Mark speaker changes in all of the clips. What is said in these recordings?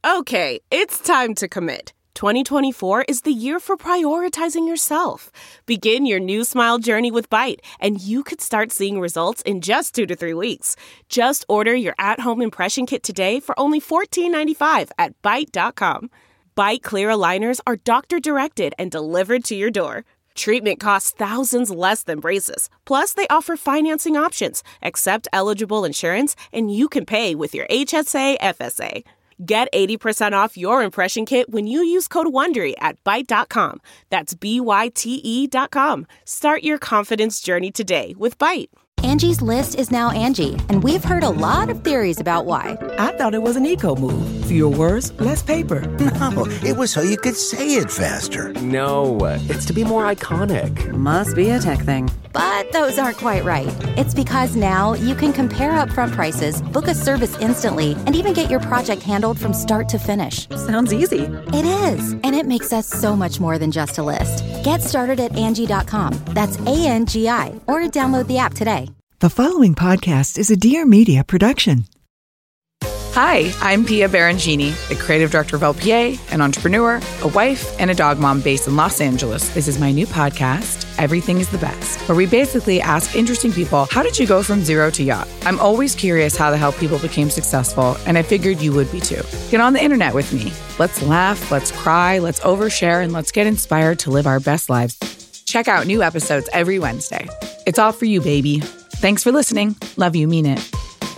Speaker 1: Okay, it's time to commit. 2024 is the year for prioritizing yourself. Begin your new smile journey with Byte, and you could start seeing results in just 2 to 3 weeks. Just order your at-home impression kit today for only $14.95 at Byte.com. Byte Clear aligners are doctor-directed and delivered to your door. Treatment costs thousands less than braces. Plus, they offer financing options, accept eligible insurance, and you can pay with your HSA, FSA. Get 80% off your impression kit when you use code WONDERY at Byte.com. That's BYTE.com. Start your confidence journey today with Byte.
Speaker 2: Angie's List is now Angie, and we've heard a lot of theories about why.
Speaker 3: I thought it was an eco move. Fewer words, less paper.
Speaker 4: No, it was so you could say it faster.
Speaker 5: No, it's to be more iconic.
Speaker 6: Must be a tech thing.
Speaker 2: But those aren't quite right. It's because now you can compare upfront prices, book a service instantly, and even get your project handled from start to finish.
Speaker 6: Sounds easy.
Speaker 2: It is, and it makes us so much more than just a list. Get started at Angie.com. That's ANGI, or download the app today.
Speaker 7: The following podcast is a Dear Media production.
Speaker 8: Hi, I'm Pia Barangini, the creative director of LPA, an entrepreneur, a wife, and a dog mom based in Los Angeles. This is my new podcast, Everything is the Best, where we basically ask interesting people, how did you go from zero to yacht? I'm always curious how the hell people became successful, and I figured you would be too. Get on the internet with me. Let's laugh, let's cry, let's overshare, and let's get inspired to live our best lives. Check out new episodes every Wednesday. It's all for you, baby. Thanks for listening. Love you, mean it.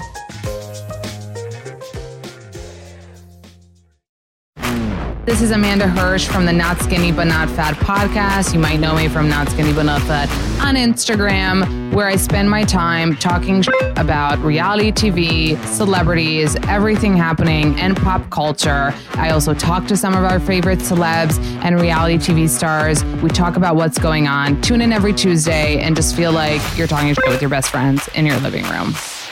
Speaker 9: This is Amanda Hirsch from the Not Skinny But Not Fat podcast. You might know me from Not Skinny But Not Fat on Instagram, where I spend my time talking about reality TV, celebrities, everything happening in pop culture. I also talk to some of our favorite celebs and reality TV stars. We talk about what's going on. Tune in every Tuesday and just feel like you're talking with your best friends in your living room.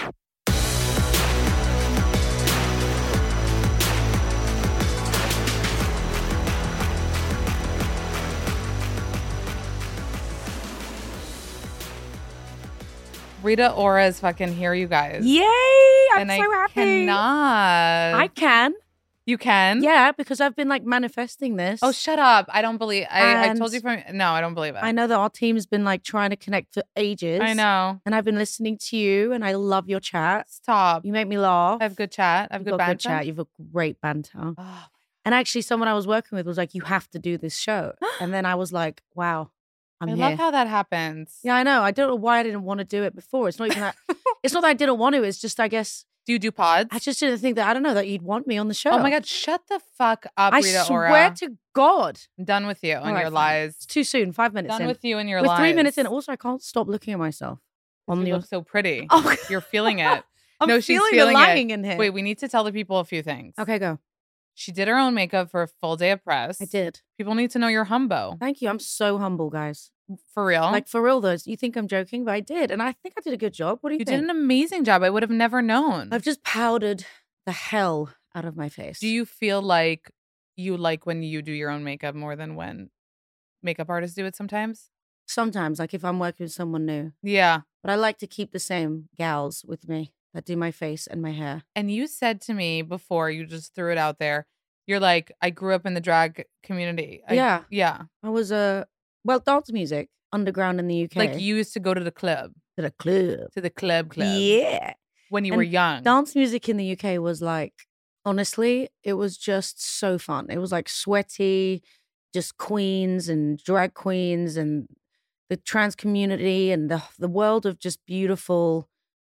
Speaker 9: Rita Ora is fucking here, you guys.
Speaker 6: Yay! I'm
Speaker 9: and
Speaker 6: so happy.
Speaker 9: Cannot.
Speaker 6: I can.
Speaker 9: You can?
Speaker 6: Yeah, because I've been like manifesting this.
Speaker 9: Oh, shut up. I don't believe I told you no, I don't believe it.
Speaker 6: I know that our team's been like trying to connect for ages.
Speaker 9: I know.
Speaker 6: And I've been listening to you and I love your chat.
Speaker 9: Stop.
Speaker 6: You make me laugh.
Speaker 9: I have good chat. I have good banter.
Speaker 6: Good chat. You've a great banter.
Speaker 9: Oh.
Speaker 6: And actually someone I was working with was like, you have to do this show. And then I was like, wow.
Speaker 9: I love how that happens.
Speaker 6: Yeah, I know. I don't know why I didn't want to do it before. It's not even that. It's not that I didn't want to. It's just, I guess.
Speaker 9: Do you do pods?
Speaker 6: I just didn't think that, I don't know, that you'd want me on the show.
Speaker 9: Oh my God, shut the fuck up, Rita Ora.
Speaker 6: I swear to God.
Speaker 9: I'm done with you and your lies.
Speaker 6: It's too soon. 5 minutes
Speaker 9: done
Speaker 6: in.
Speaker 9: with you and your
Speaker 6: We're
Speaker 9: lies.
Speaker 6: 3 minutes in. Also, I can't stop looking at myself.
Speaker 9: You look so pretty.
Speaker 6: Oh.
Speaker 9: You're feeling it.
Speaker 6: I'm
Speaker 9: she's
Speaker 6: feeling
Speaker 9: feeling
Speaker 6: the lying
Speaker 9: it.
Speaker 6: in here.
Speaker 9: Wait, we need to tell the people a few things.
Speaker 6: Okay, go.
Speaker 9: She did her own makeup for a full day of press.
Speaker 6: I did.
Speaker 9: People need to know you're humble.
Speaker 6: Thank you. I'm so humble, guys.
Speaker 9: For real?
Speaker 6: Like, for real, though. You think I'm joking, but I did. And I think I did a good job. What do you think?
Speaker 9: You did an amazing job. I would have never known.
Speaker 6: I've just powdered the hell out of my face.
Speaker 9: Do you feel like you like when you do your own makeup more than when makeup artists do it sometimes?
Speaker 6: Sometimes, like if I'm working with someone new.
Speaker 9: Yeah.
Speaker 6: But I like to keep the same gals with me that do my face and my hair.
Speaker 9: And you said to me before, you just threw it out there, you're like, I grew up in the drag community.
Speaker 6: Yeah.
Speaker 9: I
Speaker 6: was dance music, underground in the UK.
Speaker 9: Like you used to go to the club.
Speaker 6: To the club.
Speaker 9: To the club.
Speaker 6: Yeah.
Speaker 9: When you were young.
Speaker 6: Dance music in the UK was like, honestly, it was just so fun. It was like sweaty, just queens and drag queens and the trans community and the world of just beautiful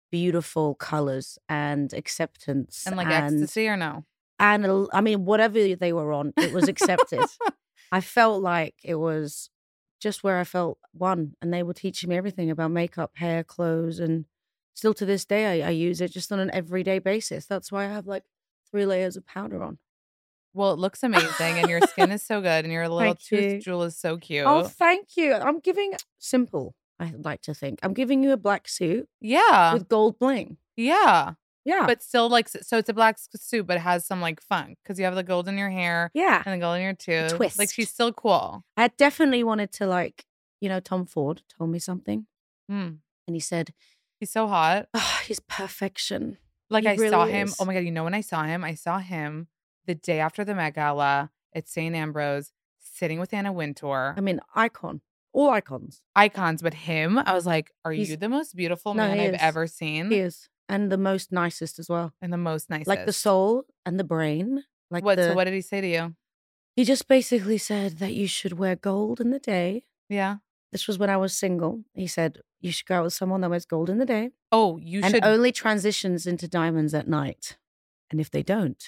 Speaker 6: colors and acceptance.
Speaker 9: And like ecstasy or no?
Speaker 6: And I mean, whatever they were on, it was accepted. I felt like it was just where I felt one. And they were teaching me everything about makeup, hair, clothes. And still to this day, I use it just on an everyday basis. That's why I have like 3 layers of powder on.
Speaker 9: Well, it looks amazing and your skin is so good and your little tooth jewel is so cute.
Speaker 6: Oh, thank you. I'm giving simple, I like to think. I'm giving you a black suit.
Speaker 9: Yeah.
Speaker 6: With gold bling.
Speaker 9: Yeah.
Speaker 6: Yeah.
Speaker 9: But still like, so it's a black suit, but it has some like funk because you have the gold in your hair.
Speaker 6: Yeah.
Speaker 9: And the gold in your tooth.
Speaker 6: A twist.
Speaker 9: Like she's still cool.
Speaker 6: I definitely wanted to like, Tom Ford told me something.
Speaker 9: Mm.
Speaker 6: And he said.
Speaker 9: He's so hot.
Speaker 6: Oh, he's perfection.
Speaker 9: Like
Speaker 6: he
Speaker 9: I
Speaker 6: really
Speaker 9: saw him.
Speaker 6: is.
Speaker 9: Oh my God. You know when I saw him the day after the Met Gala at St. Ambrose, sitting with Anna Wintour.
Speaker 6: I mean, icon. All icons.
Speaker 9: Icons, but him, I was like, are
Speaker 6: He's-
Speaker 9: you the most beautiful
Speaker 6: No,
Speaker 9: man
Speaker 6: he
Speaker 9: I've
Speaker 6: is.
Speaker 9: ever seen?
Speaker 6: He is. And the most nicest as well.
Speaker 9: And the most nicest.
Speaker 6: Like the soul and the brain. Like
Speaker 9: So what did he say to you?
Speaker 6: He just basically said that you should wear gold in the day.
Speaker 9: Yeah.
Speaker 6: This was when I was single. He said you should go out with someone that wears gold in the day.
Speaker 9: Oh, you
Speaker 6: and
Speaker 9: should.
Speaker 6: only transitions into diamonds at night. And if they don't,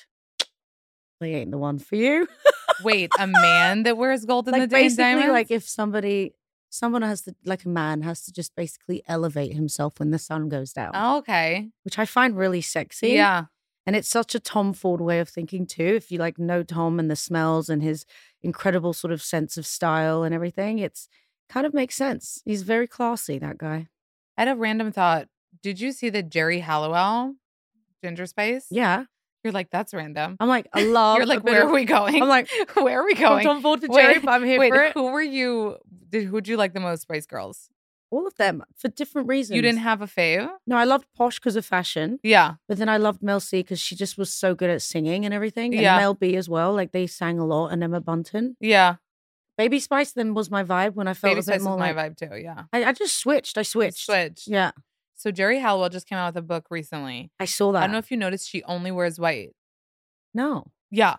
Speaker 6: they ain't the one for you.
Speaker 9: Wait, a man that wears gold in
Speaker 6: Like
Speaker 9: the day and
Speaker 6: basically,
Speaker 9: diamonds?
Speaker 6: like if someone has to, like a man has to just basically elevate himself when the sun goes down.
Speaker 9: Oh, okay.
Speaker 6: Which I find really sexy.
Speaker 9: Yeah.
Speaker 6: And it's such a Tom Ford way of thinking too. If you like know Tom and the smells and his incredible sort of sense of style and everything, it's kind of makes sense. He's very classy, that guy.
Speaker 9: I had a random thought. Did you see the Jerry Halliwell Ginger Spice?
Speaker 6: Yeah.
Speaker 9: You're like, that's random.
Speaker 6: I'm like, I love.
Speaker 9: You're like, where are we going?
Speaker 6: I'm like,
Speaker 9: where are we
Speaker 6: from
Speaker 9: going?
Speaker 6: Tom Ford to Jerry, but I'm here for it.
Speaker 9: Who were you? Who'd you like the most, Spice Girls?
Speaker 6: All of them for different reasons.
Speaker 9: You didn't have a fave?
Speaker 6: No, I loved Posh because of fashion.
Speaker 9: Yeah.
Speaker 6: But then I loved Mel C because she just was so good at singing and everything. And
Speaker 9: Yeah.
Speaker 6: Mel B as well. Like they sang a lot. And Emma Bunton.
Speaker 9: Yeah.
Speaker 6: Baby Spice then was my vibe when I felt
Speaker 9: Baby
Speaker 6: a
Speaker 9: Spice
Speaker 6: bit
Speaker 9: is
Speaker 6: more
Speaker 9: my
Speaker 6: like,
Speaker 9: vibe too. Yeah.
Speaker 6: I just switched. I switched.
Speaker 9: Switched.
Speaker 6: Yeah.
Speaker 9: So Jerry Halliwell just came out with a book recently.
Speaker 6: I saw that.
Speaker 9: I don't know if you noticed she only wears white.
Speaker 6: No.
Speaker 9: Yeah.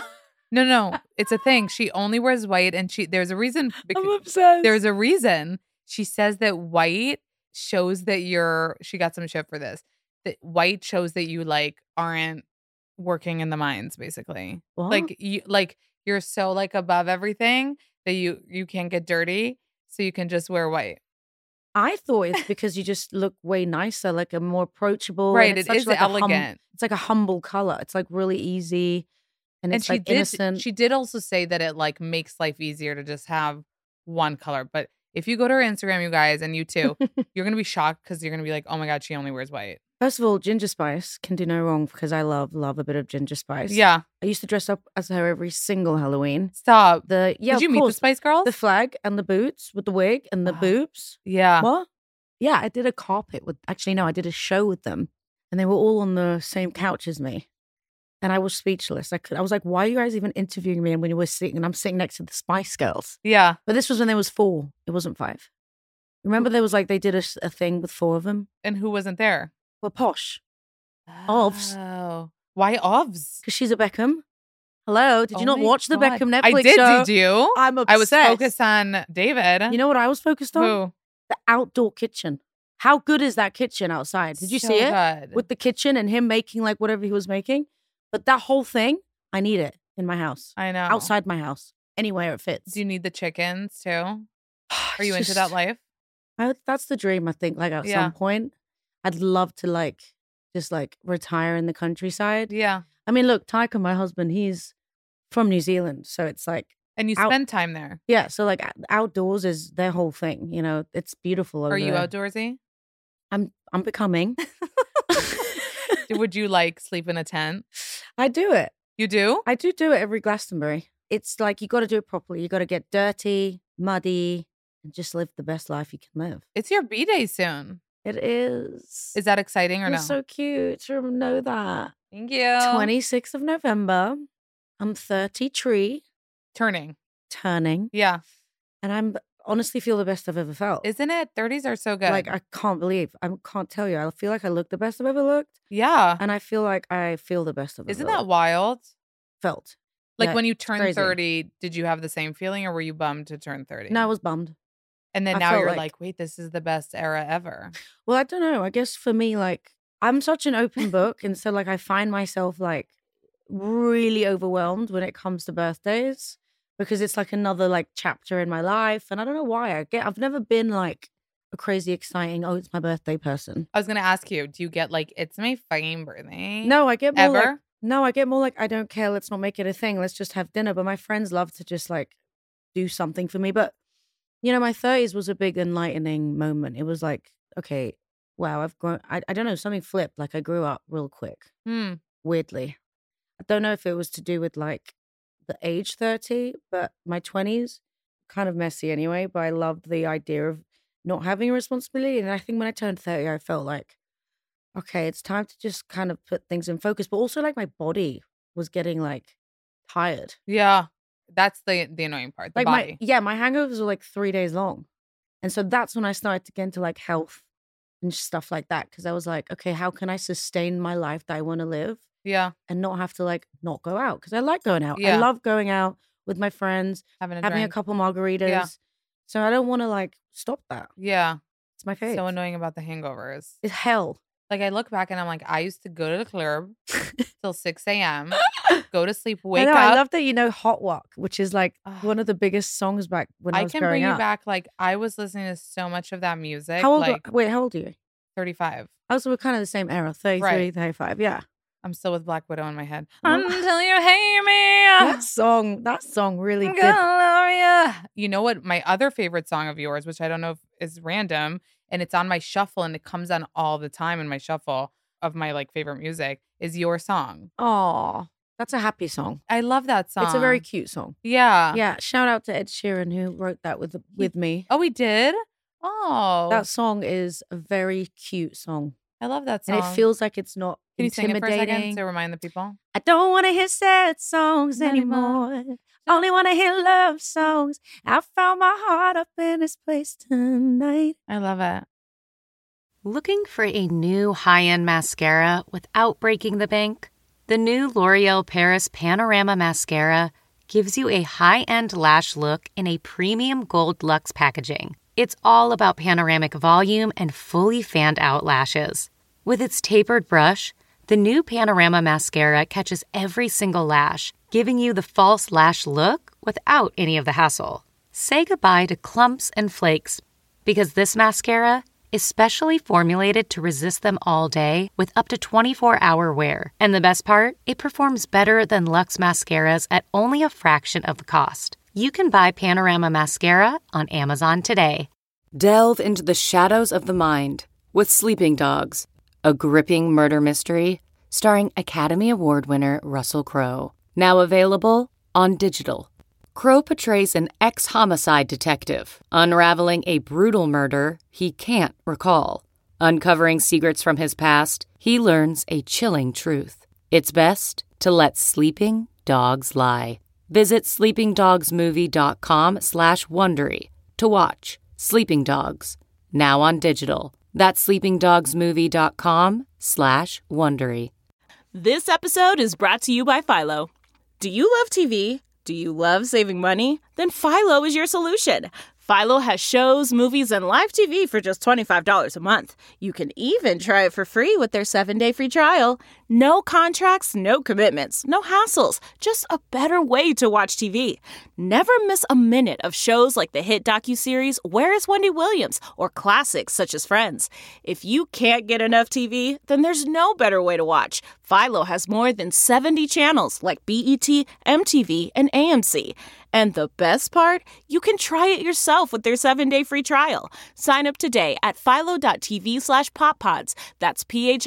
Speaker 9: No. It's a thing. She only wears white and there's a reason.
Speaker 6: I'm obsessed.
Speaker 9: There's a reason. She says that white shows that she got some shit for this. That white shows that you like aren't working in the mines, basically.
Speaker 6: What?
Speaker 9: Like you're so like above everything that you can't get dirty, so you can just wear white.
Speaker 6: I thought it's because you just look way nicer, like a more approachable.
Speaker 9: Right,
Speaker 6: and it's
Speaker 9: it is
Speaker 6: such like
Speaker 9: elegant.
Speaker 6: It's like a humble color. It's like really easy, and it's like innocent.
Speaker 9: She did also say that it like makes life easier to just have one color. But if you go to her Instagram, you guys, and you too, you're gonna be shocked because you're gonna be like, oh my god, she only wears white.
Speaker 6: First of all, Ginger Spice can do no wrong because I love a bit of Ginger Spice.
Speaker 9: Yeah.
Speaker 6: I used to dress up as her every single Halloween.
Speaker 9: Stop.
Speaker 6: Did
Speaker 9: you meet the Spice Girls?
Speaker 6: The flag and the boots with the wig and the boobs.
Speaker 9: Yeah.
Speaker 6: What? Yeah, I did a carpet with. Actually, no, I did a show with them, and they were all on the same couch as me, and I was speechless. I was like, "Why are you guys even interviewing me?" And when you were sitting, and I'm sitting next to the Spice Girls.
Speaker 9: Yeah.
Speaker 6: But this was when there was 4. It wasn't 5. Remember, there was like they did a thing with 4 of them.
Speaker 9: And who wasn't there?
Speaker 6: Well, Posh. Ovs.
Speaker 9: Oh. Why Ovs?
Speaker 6: Because she's a Beckham. Hello, did you not
Speaker 9: my
Speaker 6: watch the
Speaker 9: God.
Speaker 6: Beckham Netflix
Speaker 9: I did,
Speaker 6: show?
Speaker 9: did you?
Speaker 6: I'm obsessed.
Speaker 9: I was focused on David.
Speaker 6: You know what I was focused on?
Speaker 9: Who?
Speaker 6: The outdoor kitchen. How good is that kitchen outside? Did you
Speaker 9: So
Speaker 6: see it?
Speaker 9: good.
Speaker 6: With the kitchen and him making like whatever he was making. But that whole thing, I need it in my house.
Speaker 9: I know.
Speaker 6: Outside my house. Anywhere it fits.
Speaker 9: Do you need the chickens too? Are you into that life?
Speaker 6: That's the dream, I think. Like at
Speaker 9: Yeah.
Speaker 6: some point, I'd love to like just like retire in the countryside.
Speaker 9: Yeah.
Speaker 6: I mean, look, Taika, my husband, he's from New Zealand. So it's like,
Speaker 9: And you spend time there.
Speaker 6: yeah. So like outdoors is their whole thing. You know, it's beautiful over
Speaker 9: Are you
Speaker 6: there.
Speaker 9: outdoorsy?
Speaker 6: I'm becoming.
Speaker 9: Would you like sleep in a tent?
Speaker 6: I do it.
Speaker 9: You do?
Speaker 6: I do it every Glastonbury. It's like you got to do it properly. You got to get dirty, muddy, and just live the best life you can live.
Speaker 9: It's your B-Day soon.
Speaker 6: It is.
Speaker 9: Is that exciting or
Speaker 6: You're
Speaker 9: no?
Speaker 6: so cute to know that.
Speaker 9: Thank you.
Speaker 6: 26th of November. I'm 33.
Speaker 9: Turning.
Speaker 6: Turning.
Speaker 9: Yeah.
Speaker 6: And I'm honestly feel the best I've ever felt.
Speaker 9: Isn't it? 30s are so good.
Speaker 6: Like, I can't tell you. I feel like I look the best I've ever looked.
Speaker 9: Yeah.
Speaker 6: And I feel like I feel the best I've ever
Speaker 9: Isn't that wild?
Speaker 6: felt.
Speaker 9: Like
Speaker 6: Yeah,
Speaker 9: when you
Speaker 6: it's
Speaker 9: turned
Speaker 6: crazy.
Speaker 9: 30, did you have the same feeling or were you bummed to turn 30?
Speaker 6: No, I was bummed.
Speaker 9: And then
Speaker 6: I
Speaker 9: now
Speaker 6: felt
Speaker 9: you're
Speaker 6: like-
Speaker 9: like, wait, this is the best era ever.
Speaker 6: Well, I don't know. I guess for me, like, I'm such an open book. And so, like, I find myself, like, really overwhelmed when it comes to birthdays because it's like another, like, chapter in my life. And I don't know why. I've never been, like, a crazy exciting, oh, it's my birthday person.
Speaker 9: I was going to ask you, do you get like, it's my fucking birthday?
Speaker 6: No, I get more like,
Speaker 9: Ever?
Speaker 6: no, I get more like, I don't care. Let's not make it a thing. Let's just have dinner. But my friends love to just, like, do something for me. But, you know, my 30s was a big enlightening moment. It was like, okay, wow, I've grown. I don't know, something flipped. Like, I grew up real quick.
Speaker 9: Hmm.
Speaker 6: Weirdly. I don't know if it was to do with like the age 30, but my 20s, kind of messy anyway, but I loved the idea of not having a responsibility. And I think when I turned 30, I felt like, okay, it's time to just kind of put things in focus, but also like my body was getting like tired.
Speaker 9: Yeah. That's the annoying part. The
Speaker 6: Like
Speaker 9: body.
Speaker 6: my hangovers were like 3 days long. And so that's when I started to get into like health and stuff like that. Cause I was like, okay, how can I sustain my life that I want to live
Speaker 9: Yeah.
Speaker 6: and not have to like not go out? Cause I like going out.
Speaker 9: Yeah.
Speaker 6: I love going out with my friends,
Speaker 9: Having a
Speaker 6: having
Speaker 9: drink.
Speaker 6: a couple margaritas.
Speaker 9: Yeah.
Speaker 6: So I don't want to like stop that.
Speaker 9: Yeah.
Speaker 6: It's my favorite.
Speaker 9: So annoying about the hangovers.
Speaker 6: It's hell.
Speaker 9: Like I look back and I'm like, I used to go to the club till 6 a.m., go to sleep, wake up.
Speaker 6: I love that you know Hot Walk, which is like one of the biggest songs back when I was
Speaker 9: can
Speaker 6: growing
Speaker 9: bring you
Speaker 6: up.
Speaker 9: back. Like I was listening to so much of that music.
Speaker 6: How old?
Speaker 9: Like
Speaker 6: Wait, how old are you?
Speaker 9: 35.
Speaker 6: Oh, so we're kind of the same era, 33,
Speaker 9: Right.
Speaker 6: 35. Yeah.
Speaker 9: I'm still with Black Widow in my head.
Speaker 6: Oh.
Speaker 9: Until you hate me.
Speaker 6: That song really
Speaker 9: I'm
Speaker 6: did.
Speaker 9: gonna love ya. You know what? My other favorite song of yours, which I don't know if is random, and it's on my shuffle and it comes on all the time in my shuffle of my like favorite music, is Your Song.
Speaker 6: Oh, that's a happy song.
Speaker 9: I love that song.
Speaker 6: It's a very cute song.
Speaker 9: Yeah.
Speaker 6: Yeah. Shout out to Ed Sheeran who wrote that with me.
Speaker 9: Oh, we did? Oh.
Speaker 6: That song is a very cute song.
Speaker 9: I love that song.
Speaker 6: And it feels like it's not
Speaker 9: Can you sing it for a second
Speaker 6: intimidating.
Speaker 9: to remind the people?
Speaker 6: I don't want to hear sad songs anymore. Only want to hear love songs. I found my heart up in this place tonight.
Speaker 9: I love it.
Speaker 10: Looking for a new high-end mascara without breaking the bank? The new L'Oreal Paris Panorama Mascara gives you a high-end lash look in a premium gold luxe packaging. It's all about panoramic volume and fully fanned-out lashes. With its tapered brush, the new Panorama Mascara catches every single lash, giving you the false lash look without any of the hassle. Say goodbye to clumps and flakes, because this mascara is specially formulated to resist them all day with up to 24-hour wear. And the best part? It performs better than Luxe mascaras at only a fraction of the cost. You can buy Panorama Mascara on Amazon today.
Speaker 11: Delve into the shadows of the mind with Sleeping Dogs, a gripping murder mystery starring Academy Award winner Russell Crowe. Now available on digital. Crowe portrays an ex-homicide detective, unraveling a brutal murder he can't recall. Uncovering secrets from his past, he learns a chilling truth. It's best to let sleeping dogs lie. Visit sleepingdogsmovie.com/Wondery to watch Sleeping Dogs, now on digital. That's sleepingdogsmovie.com/Wondery.
Speaker 1: This episode is brought to you by Philo. Do you love TV? Do you love saving money? Then Philo is your solution. Philo has shows, movies, and live TV for just $25 a month. You can even try it for free with their 7-day free trial. No contracts, no commitments, no hassles. Just a better way to watch TV. Never miss a minute of shows like the hit docuseries Where is Wendy Williams? Or classics such as Friends. If you can't get enough TV, then there's no better way to watch. Philo has more than 70 channels like BET, MTV, and AMC. And the best part? You can try it yourself with their 7-day free trial. Sign up today at philo.tv/poppods. That's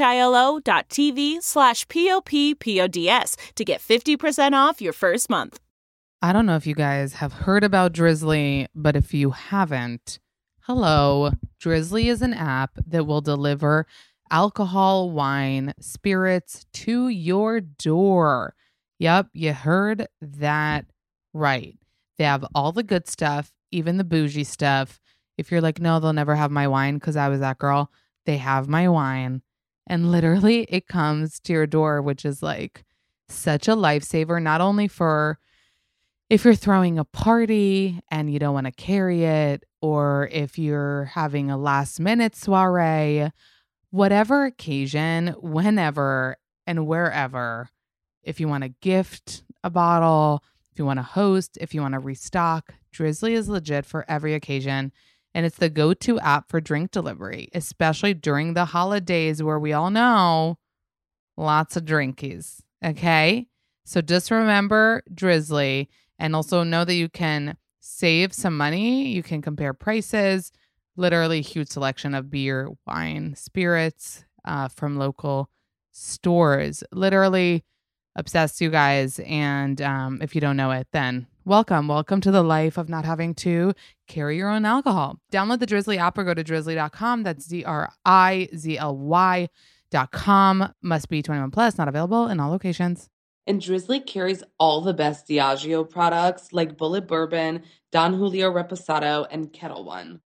Speaker 1: philo.tv/POPPODS to get 50% off your first month.
Speaker 9: I don't know if you guys have heard about Drizzly, but if you haven't, hello. Drizzly is an app that will deliver alcohol, wine, spirits to your door. Yep, you heard that right. They have all the good stuff, even the bougie stuff. If you're like, no, they'll never have my wine because I was that girl, they have my wine. And literally it comes to your door, which is like such a lifesaver, not only for if you're throwing a party and you don't want to carry it, or if you're having a last minute soiree, whatever occasion, whenever and wherever, if you want to gift a bottle, if you want to host, if you want to restock, Drizzly is legit for every occasion. And it's the go-to app for drink delivery, especially during the holidays where we all know lots of drinkies. Okay? So just remember Drizzly, and also know that you can save some money. You can compare prices, literally huge selection of beer, wine, spirits from local stores. Literally obsessed, you guys. And if you don't know it, then welcome to the life of not having to carry your own alcohol. Download the Drizzly app or go to drizzly.com. That's DRIZLY.com. Must be 21 plus, not available in all locations.
Speaker 12: And Drizzly carries all the best Diageo products like Bullet Bourbon, Don Julio Reposado, and Kettle One.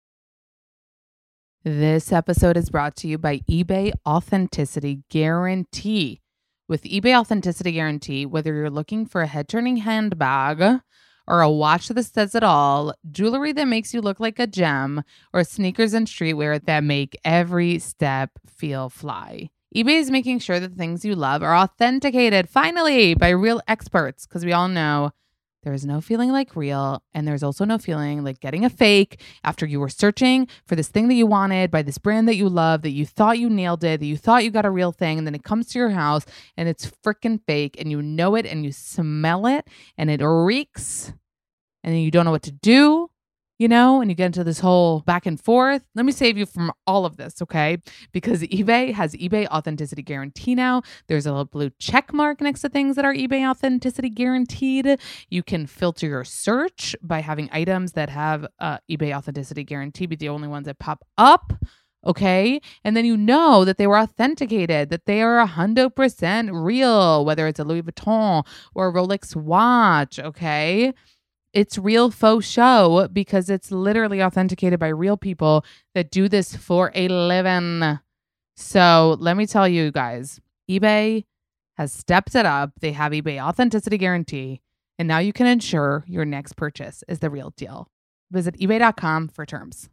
Speaker 9: This episode is brought to you by eBay Authenticity Guarantee. With eBay Authenticity Guarantee, whether you're looking for a head-turning handbag or a watch that says it all, jewelry that makes you look like a gem, or sneakers and streetwear that make every step feel fly, eBay is making sure that the things you love are authenticated, finally, by real experts, because we all know there is no feeling like real, and there's also no feeling like getting a fake after you were searching for this thing that you wanted by this brand that you love, that you thought you nailed it, that you thought you got a real thing, and then it comes to your house and it's freaking fake, and you know it and you smell it and it reeks, and then you don't know what to do, you know, and you get into this whole back and forth. Let me save you from all of this, okay? Because eBay has eBay Authenticity Guarantee now. There's a little blue check mark next to things that are eBay Authenticity Guaranteed. You can filter your search by having items that have eBay Authenticity Guarantee be the only ones that pop up, okay? And then you know that they were authenticated, that they are 100% real, whether it's a Louis Vuitton or a Rolex watch, okay? It's real faux show because it's literally authenticated by real people that do this for a living. So let me tell you guys, eBay has stepped it up. They have eBay Authenticity Guarantee, and now you can ensure your next purchase is the real deal. Visit ebay.com for terms.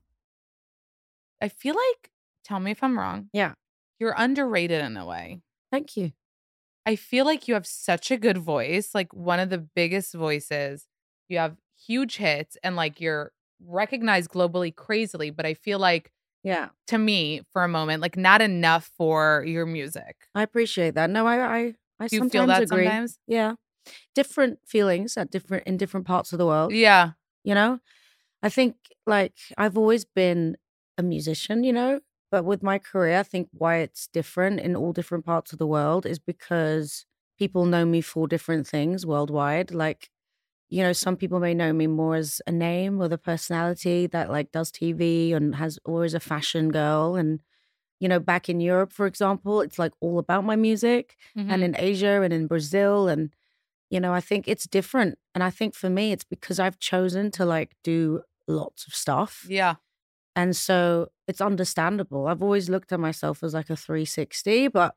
Speaker 9: I feel like, tell me if I'm wrong.
Speaker 6: Yeah.
Speaker 9: You're underrated in a way.
Speaker 6: Thank you.
Speaker 9: I feel like you have such a good voice, like one of the biggest voices. You have huge hits and like you're recognized globally crazily, but I feel like, to me, for a moment, like not enough for your music.
Speaker 6: I appreciate that. No, I
Speaker 9: Do you
Speaker 6: sometimes
Speaker 9: feel that
Speaker 6: agree.
Speaker 9: sometimes?
Speaker 6: Yeah. Different feelings in different parts of the world.
Speaker 9: Yeah.
Speaker 6: You know, I think like I've always been a musician, you know, but with my career, I think why it's different in all different parts of the world is because people know me for different things worldwide. Like, you know, some people may know me more as a name with a personality that like does TV and has always a fashion girl. And, you know, back in Europe, for example, it's like all about my music. And in Asia and in Brazil. And, you know, I think it's different. And I think for me, it's because I've chosen to like do lots of stuff.
Speaker 9: Yeah.
Speaker 6: And so it's understandable. I've always looked at myself as like a 360, but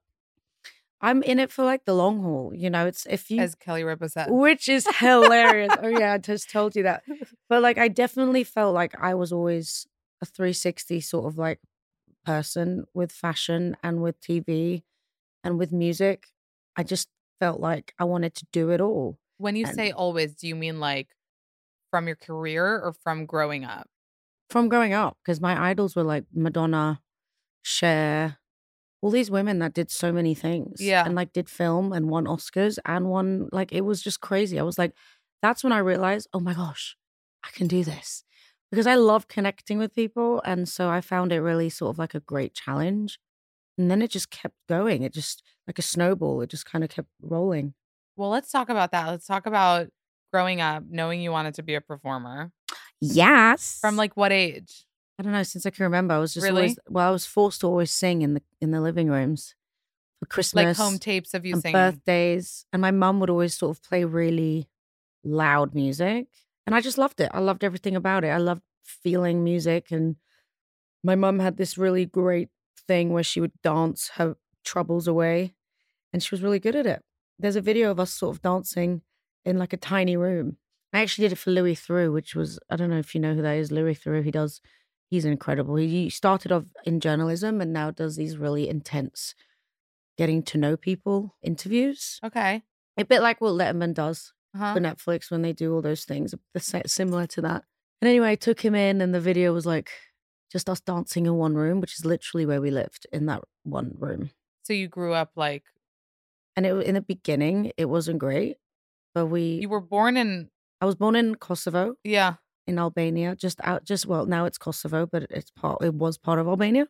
Speaker 6: I'm in it for like the long haul, you know. It's if you,
Speaker 9: as Kelly Ripa said,
Speaker 6: which is hilarious. Oh yeah, I just told you that. But like, I definitely felt like I was always a 360 sort of like person with fashion and with TV and with music. I just felt like I wanted to do it all.
Speaker 9: When you say always, do you mean like from your career or from growing up?
Speaker 6: From growing up, because my idols were like Madonna, Cher. All these women that did so many things.
Speaker 9: Yeah.
Speaker 6: And like did film and won Oscars and won, like, it was just crazy. I was like, that's when I realized, oh my gosh, I can do this. Because I love connecting with people. And so I found it really sort of like a great challenge. And then it just kept going. It just, like a snowball, it just kind of kept rolling.
Speaker 9: Well, let's talk about that. Let's talk about growing up, knowing you wanted to be a performer.
Speaker 6: Yes.
Speaker 9: From like what age?
Speaker 6: I don't know. Since I can remember, I was just
Speaker 9: Really?
Speaker 6: I was forced to always sing in the living rooms for Christmas,
Speaker 9: Like home tapes of you
Speaker 6: and
Speaker 9: singing.
Speaker 6: birthdays, and my mum would always sort of play really loud music, and I just loved it. I loved everything about it. I loved feeling music, and my mum had this really great thing where she would dance her troubles away, and she was really good at it. There's a video of us sort of dancing in like a tiny room. I actually did it for Louis Theroux, which was, I don't know if you know who that is, Louis Theroux. He's incredible. He started off in journalism and now does these really intense getting to know people interviews.
Speaker 9: Okay.
Speaker 6: A bit like what Letterman does
Speaker 9: Uh-huh.
Speaker 6: for Netflix when they do all those things. They're similar to that. And anyway, I took him in and the video was like just us dancing in one room, which is literally where we lived, in that one room.
Speaker 9: So you grew up like...
Speaker 6: And in the beginning, it wasn't great, but
Speaker 9: You were born in...
Speaker 6: I was born in Kosovo.
Speaker 9: Yeah.
Speaker 6: In Albania, well, now it's Kosovo, but it was part of Albania.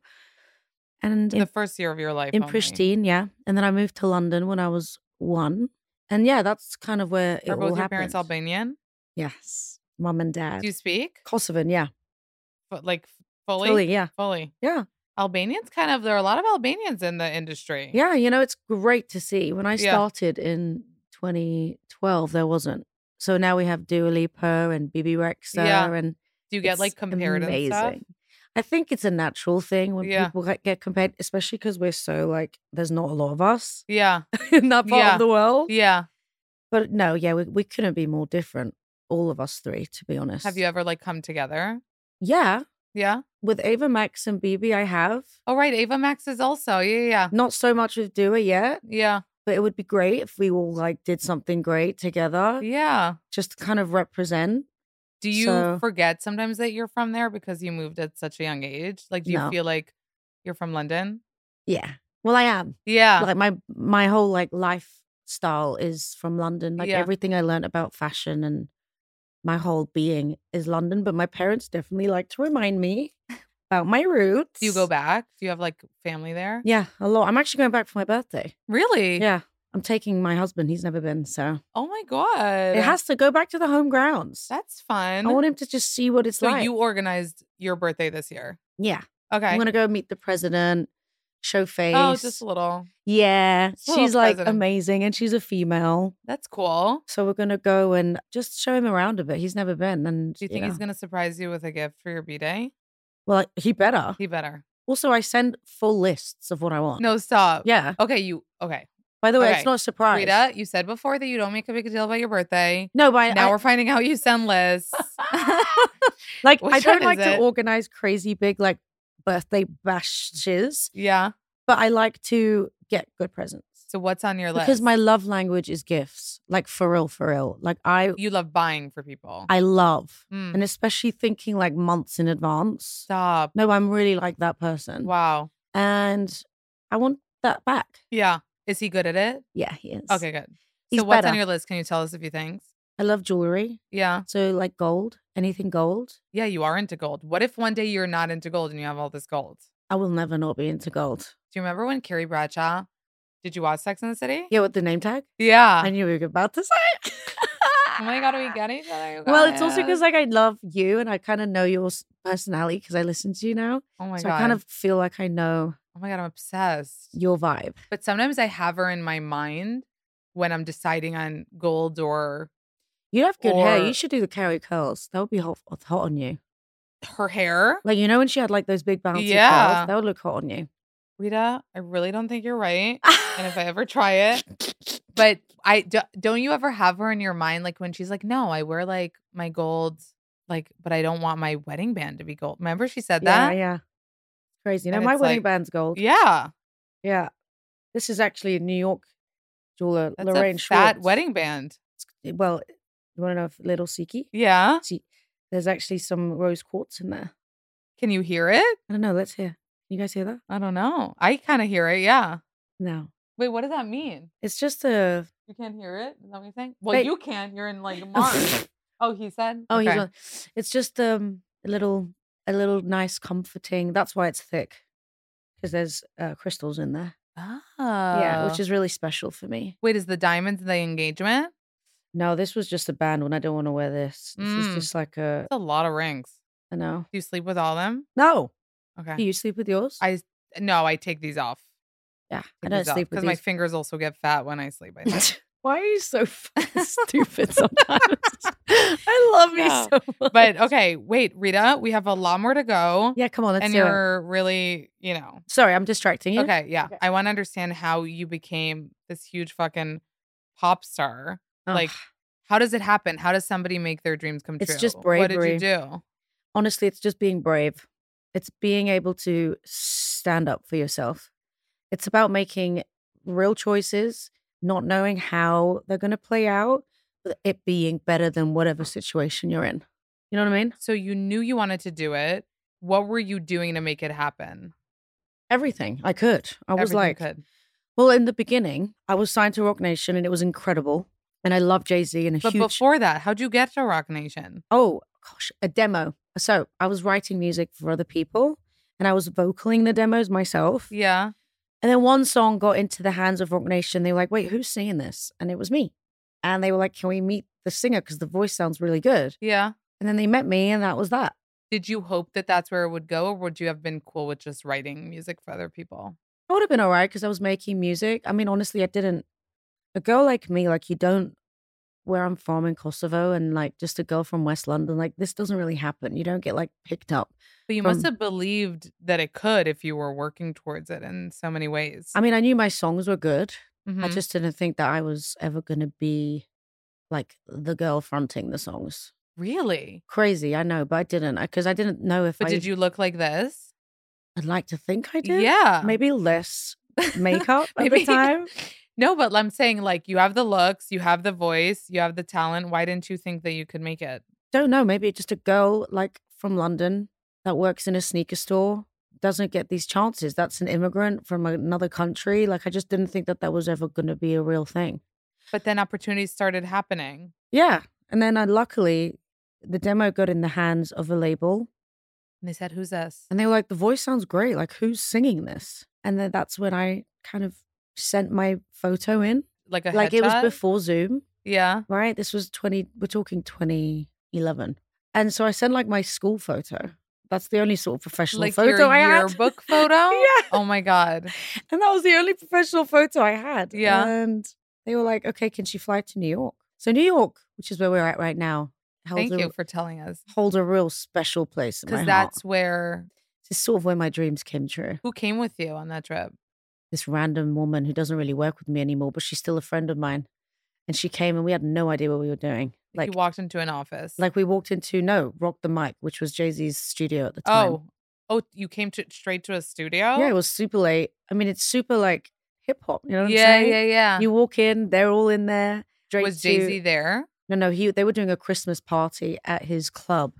Speaker 6: And
Speaker 9: The first year of your life.
Speaker 6: in
Speaker 9: only.
Speaker 6: Pristine, yeah. And then I moved to London when I was 1. And yeah, that's kind of where it
Speaker 9: Are
Speaker 6: all
Speaker 9: both your
Speaker 6: happened.
Speaker 9: parents Albanian?
Speaker 6: Yes. Mum and dad.
Speaker 9: Do you speak?
Speaker 6: Kosovan, yeah.
Speaker 9: But like fully?
Speaker 6: Fully, yeah.
Speaker 9: Fully.
Speaker 6: Yeah.
Speaker 9: Albanians there are a lot of Albanians in the industry.
Speaker 6: Yeah, you know, it's great to see. When I started in 2012, there wasn't. So now we have Dua Lipa and Bibi Rexha.
Speaker 9: Yeah.
Speaker 6: And
Speaker 9: Do you get like compared and stuff?
Speaker 6: I think it's a natural thing when people get compared, especially because we're so like, there's not a lot of us
Speaker 9: Yeah.
Speaker 6: in that part of the world.
Speaker 9: Yeah.
Speaker 6: But no, yeah, we couldn't be more different. All of us three, to be honest.
Speaker 9: Have you ever like come together?
Speaker 6: Yeah.
Speaker 9: Yeah.
Speaker 6: With Ava Max and Bibi, I have.
Speaker 9: Oh, right. Ava Max is also. Yeah.
Speaker 6: Not so much with Dua yet.
Speaker 9: Yeah.
Speaker 6: But it would be great if we all like did something great together.
Speaker 9: Yeah.
Speaker 6: Just to kind of represent.
Speaker 9: Do you forget sometimes that you're from there because you moved at such a young age? Like, do you feel like you're from London?
Speaker 6: Yeah. Well, I am.
Speaker 9: Yeah.
Speaker 6: Like my whole like lifestyle is from London. Like everything I learned about fashion and my whole being is London. But my parents definitely like to remind me about my roots.
Speaker 9: Do you go back? Do you have like family there?
Speaker 6: Yeah, a lot. I'm actually going back for my birthday.
Speaker 9: Really?
Speaker 6: Yeah. I'm taking my husband. He's never been, so.
Speaker 9: Oh my God.
Speaker 6: It has to go back to the home grounds.
Speaker 9: That's fun.
Speaker 6: I want him to just see what it's like.
Speaker 9: So you organized your birthday this year?
Speaker 6: Yeah.
Speaker 9: Okay.
Speaker 6: I'm going to go meet the president, show face.
Speaker 9: Oh, just a little.
Speaker 6: Yeah. She's like
Speaker 9: president.
Speaker 6: amazing and she's a female.
Speaker 9: That's cool.
Speaker 6: So we're going to go and just show him around a bit. He's never been. And
Speaker 9: do you think he's going to surprise you with a gift for your B-Day?
Speaker 6: Well, he better.
Speaker 9: He better.
Speaker 6: Also, I send full lists of what I want.
Speaker 9: No, stop.
Speaker 6: Yeah.
Speaker 9: Okay,
Speaker 6: By the way, it's not a surprise.
Speaker 9: Rita, you said before that you don't make a big deal about your birthday.
Speaker 6: No, but
Speaker 9: now we're finding out you send lists.
Speaker 6: Like,
Speaker 9: Which
Speaker 6: I don't
Speaker 9: one
Speaker 6: like
Speaker 9: is
Speaker 6: to
Speaker 9: it?
Speaker 6: organize crazy big, like, birthday bashes.
Speaker 9: Yeah.
Speaker 6: But I like to get good presents.
Speaker 9: So what's on your list?
Speaker 6: Because my love language is gifts. Like, for real. Like,
Speaker 9: You love buying for people.
Speaker 6: I love.
Speaker 9: Mm.
Speaker 6: And especially thinking, like, months in advance.
Speaker 9: Stop.
Speaker 6: No, I'm really like that person.
Speaker 9: Wow.
Speaker 6: And I want that back.
Speaker 9: Yeah. Is he good at it?
Speaker 6: Yeah, he is.
Speaker 9: Okay, good.
Speaker 6: He's
Speaker 9: So what's
Speaker 6: better.
Speaker 9: on your list? Can you tell us a few things?
Speaker 6: I love jewelry.
Speaker 9: Yeah.
Speaker 6: So, like, gold. Anything gold.
Speaker 9: Yeah, you are into gold. What if one day you're not into gold and you have all this gold?
Speaker 6: I will never not be into gold.
Speaker 9: Do you remember when Carrie Bradshaw, did you watch Sex and the City?
Speaker 6: Yeah, with the name tag?
Speaker 9: Yeah.
Speaker 6: I knew we were about to say it.
Speaker 9: Oh my God, we get each other. You
Speaker 6: Well,
Speaker 9: guys.
Speaker 6: it's also because, like, I love you and I kind of know your personality because I listen to you now.
Speaker 9: Oh my
Speaker 6: so
Speaker 9: God.
Speaker 6: I kind of feel like I know
Speaker 9: Oh my God, I'm obsessed.
Speaker 6: your vibe.
Speaker 9: But sometimes I have her in my mind when I'm deciding on gold or
Speaker 6: You have good hair.
Speaker 9: Or-
Speaker 6: You should do the Carrie curls. That would be hot on you.
Speaker 9: her hair.
Speaker 6: Like, you know when she had, like, those big bouncy
Speaker 9: Yeah.
Speaker 6: curls? That would look hot on you.
Speaker 9: Rita, I really don't think you're right. And if I ever try it, but don't you ever have her in your mind? Like when she's like, no, I wear like my gold, like, but I don't want my wedding band to be gold. Remember she said that?
Speaker 6: Yeah. Crazy. No,
Speaker 9: And
Speaker 6: my
Speaker 9: it's
Speaker 6: wedding
Speaker 9: like-
Speaker 6: band's gold.
Speaker 9: Yeah.
Speaker 6: Yeah. This is actually a New York jeweler,
Speaker 9: That's
Speaker 6: Lorraine
Speaker 9: a fat
Speaker 6: Schwartz.
Speaker 9: wedding band.
Speaker 6: Well, you want to know if Little Siki?
Speaker 9: Yeah.
Speaker 6: See, there's actually some rose quartz in there.
Speaker 9: Can you hear it?
Speaker 6: I don't know. Let's hear. You guys hear that?
Speaker 9: I don't know. I kind of hear it. Yeah.
Speaker 6: No.
Speaker 9: Wait, what does that mean?
Speaker 6: It's just a.
Speaker 9: You can't hear it? Is that what you're saying? Well,
Speaker 6: Wait.
Speaker 9: you can't. You're in like Mars. Oh, he said?
Speaker 6: Oh,
Speaker 9: Okay.
Speaker 6: he's on. It's just a little nice, comforting. That's why it's thick, because there's crystals in there.
Speaker 9: Oh.
Speaker 6: Yeah, which is really special for me.
Speaker 9: Wait, is the diamonds the engagement?
Speaker 6: No, this was just a band one. I don't want to wear this. This is
Speaker 9: Mm.
Speaker 6: just like a.
Speaker 9: That's a lot of rings.
Speaker 6: I know.
Speaker 9: Do you sleep with all them?
Speaker 6: No.
Speaker 9: Okay.
Speaker 6: Do you sleep with yours?
Speaker 9: No, I take these off.
Speaker 6: Yeah, I don't sleep with
Speaker 9: because my
Speaker 6: these.
Speaker 9: fingers also get fat when I sleep. I think.
Speaker 6: Why are you so stupid sometimes? I love you
Speaker 9: No.
Speaker 6: so much.
Speaker 9: But okay, wait, Rita, we have a lot more to go.
Speaker 6: Yeah, come on, let's
Speaker 9: and
Speaker 6: do it.
Speaker 9: you're really,
Speaker 6: Sorry, I'm distracting you.
Speaker 9: Okay, yeah. I want to understand how you became this huge fucking pop star.
Speaker 6: Ugh.
Speaker 9: Like, how does it happen? How does somebody make their dreams come true?
Speaker 6: It's just
Speaker 9: What did
Speaker 6: bravery.
Speaker 9: you do?
Speaker 6: Honestly, it's just being brave. It's being able to stand up for yourself. It's about making real choices, not knowing how they're going to play out, but it being better than whatever situation you're in. You know what I mean?
Speaker 9: So you knew you wanted to do it. What were you doing to make it happen?
Speaker 6: Everything I could. I was
Speaker 9: Everything
Speaker 6: like,
Speaker 9: you could.
Speaker 6: well, in the beginning, I was signed to Rock Nation and it was incredible. And I love Jay-Z and a
Speaker 9: But
Speaker 6: huge.
Speaker 9: before that, how'd you get to Rock Nation?
Speaker 6: Oh, gosh, a demo. So I was writing music for other people and I was vocaling the demos myself.
Speaker 9: Yeah.
Speaker 6: And then one song got into the hands of Rock Nation. They were like, wait, who's singing this? And it was me. And they were like, can we meet the singer? Because the voice sounds really good.
Speaker 9: Yeah.
Speaker 6: And then they met me and that was that.
Speaker 9: Did you hope that that's where it would go, or would you have been cool with just writing music for other people?
Speaker 6: I would have been all right because I was making music. I mean, honestly, I didn't a girl like me, like you don't, where I'm from in Kosovo, and like just a girl from West London, like this doesn't really happen. You don't get like picked up.
Speaker 9: But you must have believed that it could if you were working towards it in so many ways.
Speaker 6: I mean, I knew my songs were good.
Speaker 9: Mhm.
Speaker 6: I just didn't think that I was ever going to be like the girl fronting the songs.
Speaker 9: Really?
Speaker 6: Crazy, I know, but I didn't, because I didn't know if
Speaker 9: But did you look like this?
Speaker 6: I'd like to think I did.
Speaker 9: Yeah.
Speaker 6: Maybe less makeup at the time.
Speaker 9: No, but I'm saying like you have the looks, you have the voice, you have the talent. Why didn't you think that you could make it?
Speaker 6: Don't know. Maybe just a girl like from London that works in a sneaker store doesn't get these chances. That's an immigrant from another country. Like I just didn't think that that was ever going to be a real thing.
Speaker 9: But then opportunities started happening.
Speaker 6: Yeah. And then luckily the demo got in the hands of a label.
Speaker 9: And they said, who's this?
Speaker 6: And they were like, the voice sounds great. Like, who's singing this? And then that's when I kind of sent my photo in.
Speaker 9: Like a
Speaker 6: Like it was
Speaker 9: headshot?
Speaker 6: before Zoom.
Speaker 9: Yeah.
Speaker 6: Right? This was we're talking 2011. And so I sent like my school photo. That's the only sort of professional
Speaker 9: Like
Speaker 6: photo
Speaker 9: your
Speaker 6: I had.
Speaker 9: yearbook photo?
Speaker 6: Yeah.
Speaker 9: Oh my God.
Speaker 6: And that was the only professional photo I had.
Speaker 9: Yeah.
Speaker 6: And they were like, okay, can she fly to New York? So New York, which is where we're at right now,
Speaker 9: Thank you for telling us.
Speaker 6: holds a real special place in my
Speaker 9: Because
Speaker 6: heart.
Speaker 9: that's where.
Speaker 6: This is sort of where my dreams came true.
Speaker 9: Who came with you on that trip?
Speaker 6: This random woman who doesn't really work with me anymore, but she's still a friend of mine. And she came and we had no idea what we were doing.
Speaker 9: Like you walked into an office.
Speaker 6: Like we walked into, Rock the Mic, which was Jay-Z's studio at the time.
Speaker 9: Oh, you came straight to a studio?
Speaker 6: Yeah, it was super late. I mean, it's super like hip hop. You know what
Speaker 9: Yeah,
Speaker 6: I'm saying?
Speaker 9: yeah.
Speaker 6: You walk in, they're all in there.
Speaker 9: Was Jay-Z there?
Speaker 6: No, they were doing a Christmas party at his club.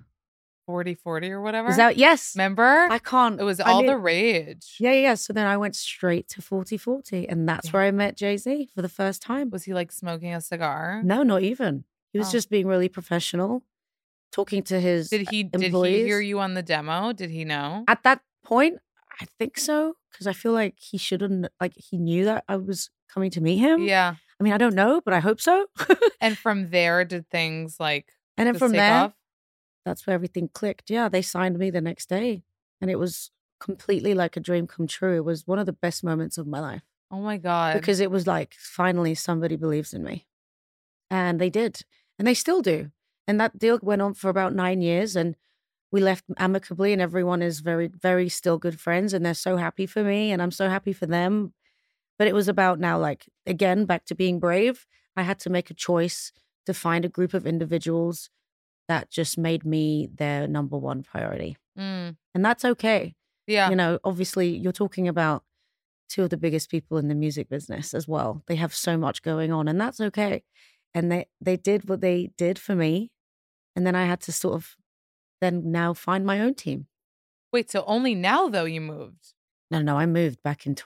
Speaker 9: 40/40 or whatever?
Speaker 6: Is that, yes.
Speaker 9: Remember?
Speaker 6: I can't.
Speaker 9: It was all the rage.
Speaker 6: Yeah. So then I went straight to 40/40 and that's where I met Jay-Z for the first time.
Speaker 9: Was he like smoking a cigar?
Speaker 6: No, not even. He was just being really professional, talking to his employees.
Speaker 9: Did he hear you on the demo? Did he know?
Speaker 6: At that point, I think so. Because I feel like he shouldn't, like he knew that I was coming to meet him.
Speaker 9: Yeah.
Speaker 6: I mean, I don't know, but I hope so.
Speaker 9: And from there, did things like
Speaker 6: And then
Speaker 9: just
Speaker 6: from
Speaker 9: take
Speaker 6: there,
Speaker 9: off?
Speaker 6: that's where everything clicked. Yeah, they signed me the next day. And it was completely like a dream come true. It was one of the best moments of my life.
Speaker 9: Oh my God.
Speaker 6: Because it was like, finally, somebody believes in me. And they did. And they still do. And that deal went on for about 9 years. And we left amicably. And everyone is very, very still good friends. And they're so happy for me. And I'm so happy for them. But it was about now, like, again, back to being brave. I had to make a choice to find a group of individuals that just made me their number one priority.
Speaker 9: Mm.
Speaker 6: And that's okay.
Speaker 9: Yeah.
Speaker 6: You know, obviously, you're talking about two of the biggest people in the music business as well. They have so much going on, and that's okay. And they did what they did for me. And then I had to sort of then now find my own team.
Speaker 9: Wait, so only now, though, you moved?
Speaker 6: No, I moved back in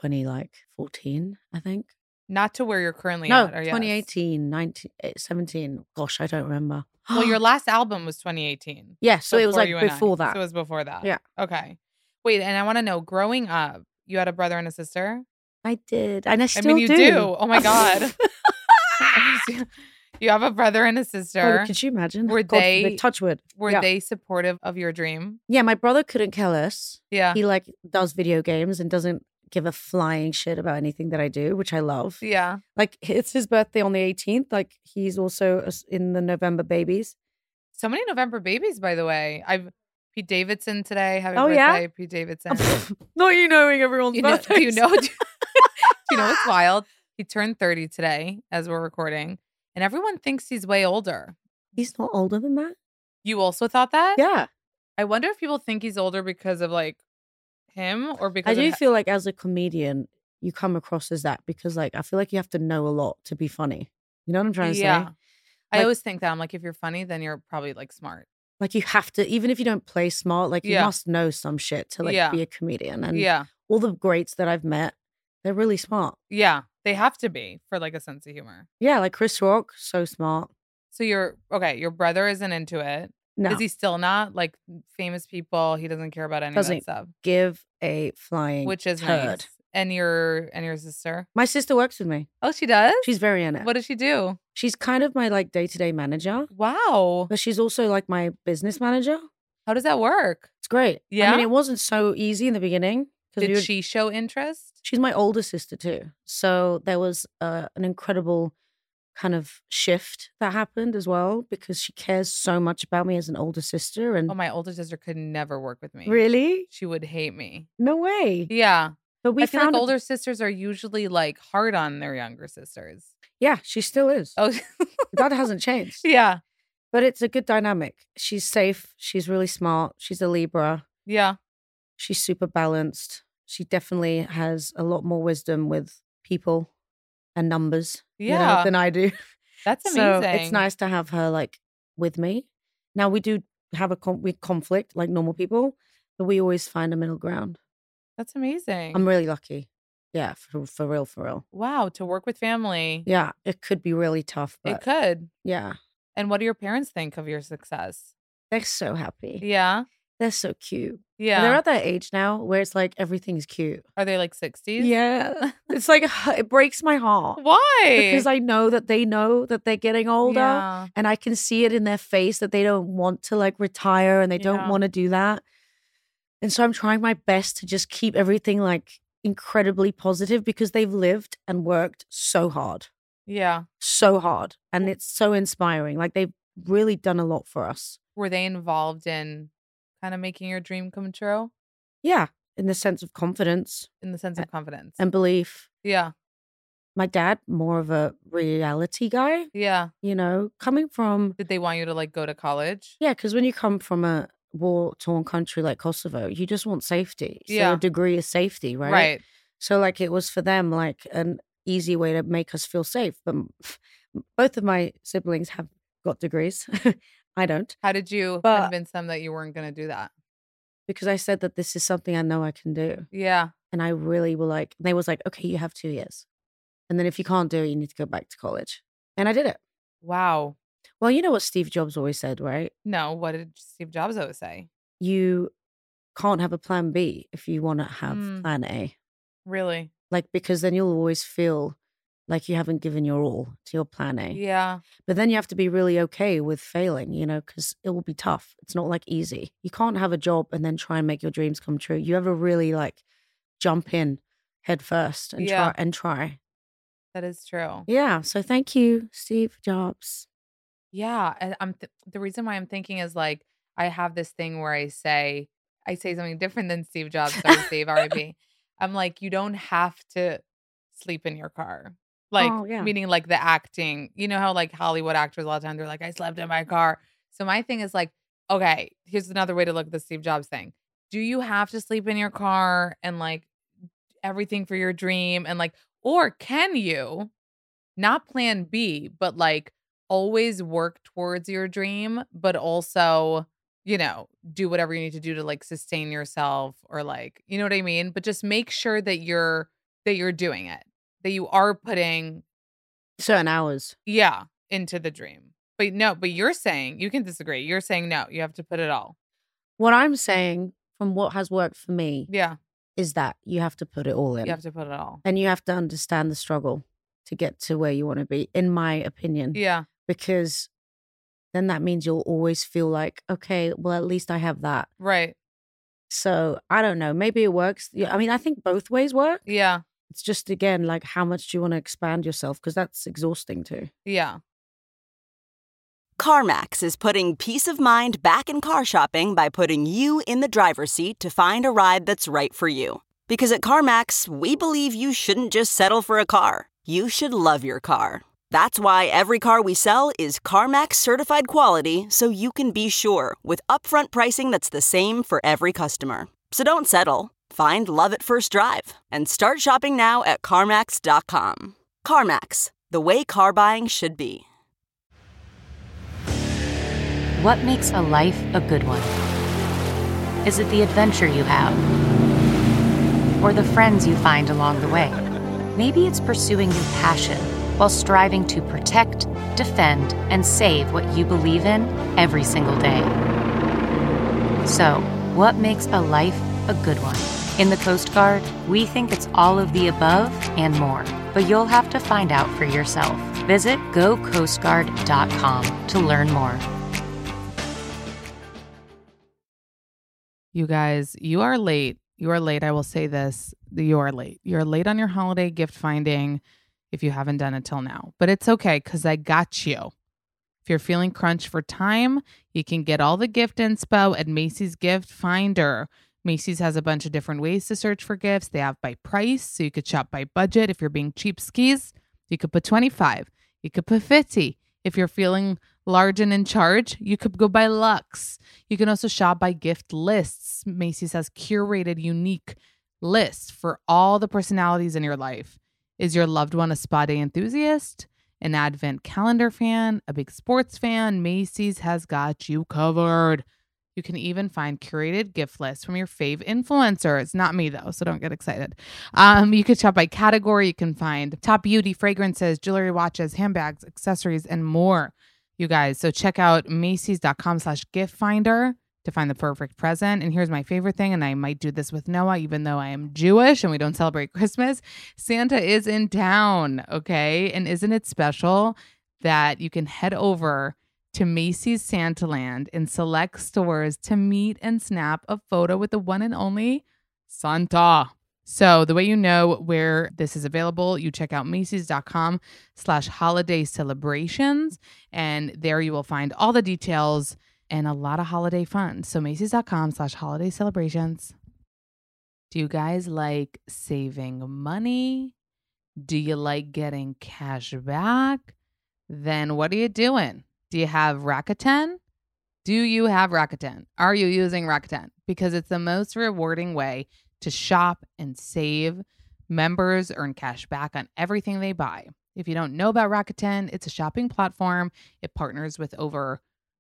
Speaker 6: 2014, I think.
Speaker 9: Not to where you're currently
Speaker 6: No,
Speaker 9: at? Or
Speaker 6: 2018, 17. Gosh, I don't remember.
Speaker 9: Well, your last album was 2018.
Speaker 6: Yeah, so it was like
Speaker 9: you and I.
Speaker 6: before that.
Speaker 9: So it was before that.
Speaker 6: Yeah.
Speaker 9: Okay. Wait, and I want to know, growing up, you had a brother and a sister?
Speaker 6: I did. And I still
Speaker 9: I mean, you do. Oh my God. You have a brother and a sister.
Speaker 6: Oh, could you imagine?
Speaker 9: Were
Speaker 6: God
Speaker 9: they
Speaker 6: forbid, touch wood?
Speaker 9: Were they supportive of your dream?
Speaker 6: Yeah, my brother couldn't care less.
Speaker 9: Yeah.
Speaker 6: He like does video games and doesn't give a flying shit about anything that I do, which I love.
Speaker 9: Yeah.
Speaker 6: Like it's his birthday on the 18th. Like he's also in the November babies.
Speaker 9: So many November babies, by the way. Pete Davidson today. Happy
Speaker 6: Oh,
Speaker 9: birthday,
Speaker 6: yeah?
Speaker 9: Pete Davidson.
Speaker 6: Not you knowing everyone's birthday.
Speaker 9: Do you know what's wild? He turned 30 today as we're recording. And everyone thinks he's way older.
Speaker 6: He's not older than that.
Speaker 9: You also thought that?
Speaker 6: Yeah.
Speaker 9: I wonder if people think he's older because of like him or because
Speaker 6: I do
Speaker 9: of
Speaker 6: feel like as a comedian, you come across as that because like I feel like you have to know a lot to be funny. You know what I'm trying to say?
Speaker 9: I
Speaker 6: Like-
Speaker 9: always think that. I'm like, if you're funny, then you're probably like smart.
Speaker 6: Like you have to, even if you don't play smart, like you
Speaker 9: Yeah.
Speaker 6: must know some shit to like
Speaker 9: Yeah.
Speaker 6: be a comedian. And
Speaker 9: Yeah.
Speaker 6: all the greats that I've met, they're really smart.
Speaker 9: Yeah. They have to be for like a sense of humor.
Speaker 6: Yeah, like Chris Rock, so smart.
Speaker 9: So your brother isn't into it.
Speaker 6: No.
Speaker 9: Is he still not? Like famous people, he doesn't care about any of
Speaker 6: Doesn't
Speaker 9: that stuff.
Speaker 6: give a flying
Speaker 9: Which is
Speaker 6: turd.
Speaker 9: nice. And your sister?
Speaker 6: My sister works with me.
Speaker 9: Oh, she does?
Speaker 6: She's very in it.
Speaker 9: What does she do?
Speaker 6: She's kind of my like day-to-day manager,
Speaker 9: Wow.
Speaker 6: but she's also like my business manager.
Speaker 9: How does that work?
Speaker 6: It's great.
Speaker 9: Yeah?
Speaker 6: I mean, it wasn't so easy in the beginning
Speaker 9: Did she show interest?
Speaker 6: She's my older sister too. So there was an incredible kind of shift that happened as well because she cares so much about me as an older sister. And
Speaker 9: my older sister could never work with me.
Speaker 6: Really?
Speaker 9: She would hate me.
Speaker 6: No way.
Speaker 9: Yeah.
Speaker 6: But
Speaker 9: I feel like older sisters are usually like hard on their younger sisters.
Speaker 6: Yeah, she still is.
Speaker 9: Oh,
Speaker 6: that hasn't changed.
Speaker 9: Yeah.
Speaker 6: But it's a good dynamic. She's safe. She's really smart. She's a Libra.
Speaker 9: Yeah.
Speaker 6: She's super balanced. She definitely has a lot more wisdom with people and numbers than I do.
Speaker 9: That's amazing.
Speaker 6: So it's nice to have her like with me. Now we do have a conflict like normal people, but we always find a middle ground.
Speaker 9: That's amazing.
Speaker 6: I'm really lucky. Yeah, for real.
Speaker 9: Wow, to work with family.
Speaker 6: Yeah, it could be really tough. But
Speaker 9: it could.
Speaker 6: Yeah.
Speaker 9: And what do your parents think of your success?
Speaker 6: They're so happy.
Speaker 9: Yeah.
Speaker 6: They're so cute.
Speaker 9: Yeah.
Speaker 6: They're at that age now where it's like everything's cute.
Speaker 9: Are they like 60s?
Speaker 6: Yeah. It's like, it breaks my heart.
Speaker 9: Why?
Speaker 6: Because I know that they're getting older and I can see it in their face that they don't want to like retire and they don't want to do that. And so I'm trying my best to just keep everything like incredibly positive because they've lived and worked so hard.
Speaker 9: Yeah.
Speaker 6: So hard. And it's so inspiring. Like they've really done a lot for us.
Speaker 9: Were they involved in kind of making your dream come true?
Speaker 6: Yeah. In the sense of confidence. And belief.
Speaker 9: Yeah.
Speaker 6: My dad, more of a reality guy.
Speaker 9: Yeah.
Speaker 6: You know, coming from...
Speaker 9: Did they want you to like go to college?
Speaker 6: Yeah, because when you come from a war-torn country like Kosovo, you just want safety. So
Speaker 9: Yeah.
Speaker 6: a degree of safety, right?
Speaker 9: Right.
Speaker 6: So like it was for them like an easy way to make us feel safe. But both of my siblings have got degrees. I don't.
Speaker 9: How did you convince them that you weren't going to do that?
Speaker 6: Because I said that this is something I know I can do.
Speaker 9: Yeah.
Speaker 6: And I really were like, they was like, okay, you have 2 years. And then if you can't do it, you need to go back to college. And I did it.
Speaker 9: Wow.
Speaker 6: Well, you know what Steve Jobs always said, right?
Speaker 9: No, what did Steve Jobs always say?
Speaker 6: You can't have a plan B if you want to have plan A.
Speaker 9: Really?
Speaker 6: Like, because then you'll always feel like you haven't given your all to your plan A.
Speaker 9: Yeah.
Speaker 6: But then you have to be really okay with failing, you know, because it will be tough. It's not like easy. You can't have a job and then try and make your dreams come true. You ever really like jump in head first and try.
Speaker 9: That is true.
Speaker 6: Yeah. So thank you, Steve Jobs.
Speaker 9: Yeah. And the reason why I'm thinking is like, I have this thing where I say something different than Steve Jobs or Steve R.I.P. I'm like, you don't have to sleep in your car. Like, meaning like the acting, you know how like Hollywood actors a lot of times they're like, I slept in my car. So my thing is like, okay, here's another way to look at the Steve Jobs thing. Do you have to sleep in your car and like everything for your dream and like, or can you not plan B, but like always work towards your dream, but also, you know, do whatever you need to do to like sustain yourself or like, you know what I mean? But just make sure that you're doing it. That you are putting
Speaker 6: certain hours.
Speaker 9: Yeah, into the dream. But you're saying, you can disagree. You're saying no, you have to put it all.
Speaker 6: What I'm saying from what has worked for me is that you have to put it all in.
Speaker 9: You have to put it all.
Speaker 6: And you have to understand the struggle to get to where you want to be, in my opinion.
Speaker 9: Yeah.
Speaker 6: Because then that means you'll always feel like, okay, well, at least I have that.
Speaker 9: Right.
Speaker 6: So I don't know. Maybe it works. I mean, I think both ways work.
Speaker 9: Yeah.
Speaker 6: It's just, again, like how much do you want to expand yourself? Because that's exhausting too.
Speaker 9: Yeah.
Speaker 13: CarMax is putting peace of mind back in car shopping by putting you in the driver's seat to find a ride that's right for you. Because at CarMax, we believe you shouldn't just settle for a car. You should love your car. That's why every car we sell is CarMax certified quality, so you can be sure with upfront pricing that's the same for every customer. So don't settle. Find love at first drive and start shopping now at CarMax.com. CarMax, the way car buying should be.
Speaker 10: What makes a life a good one? Is it the adventure you have? Or the friends you find along the way? Maybe it's pursuing your passion while striving to protect, defend, and save what you believe in every single day. So, what makes a life a good one? In the Coast Guard, we think it's all of the above and more, but you'll have to find out for yourself. Visit GoCoastGuard.com to learn more.
Speaker 9: You guys, you are late You are late. I will say this. You are late. You're late on your holiday gift finding if you haven't done it till now. But it's okay because I got you. If you're feeling crunched for time, you can get all the gift inspo at Macy's Gift Finder. Macy's has a bunch of different ways to search for gifts. They have by price, so you could shop by budget. If you're being cheap skis, you could put 25. You could put 50. If you're feeling large and in charge, you could go by Lux. You can also shop by gift lists. Macy's has curated unique lists for all the personalities in your life. Is your loved one a spa day enthusiast, an advent calendar fan, a big sports fan? Macy's has got you covered. You can even find curated gift lists from your fave influencers. Not me, though, so don't get excited. You could shop by category. You can find top beauty, fragrances, jewelry, watches, handbags, accessories, and more. You guys, so check out Macy's.com/gift finder to find the perfect present. And here's my favorite thing, and I might do this with Noah, even though I am Jewish and we don't celebrate Christmas. Santa is in town, okay? And isn't it special that you can head over to Macy's Santaland in select stores to meet and snap a photo with the one and only Santa. So the way you know where this is available, you check out Macy's.com/holiday celebrations, and there you will find all the details and a lot of holiday fun. So Macy's.com/holiday celebrations. Do you guys like saving money? Do you like getting cash back? Then what are you doing? Do you have Rakuten? Do you have Rakuten? Are you using Rakuten? Because it's the most rewarding way to shop and save. Members earn cash back on everything they buy. If you don't know about Rakuten, it's a shopping platform. It partners with over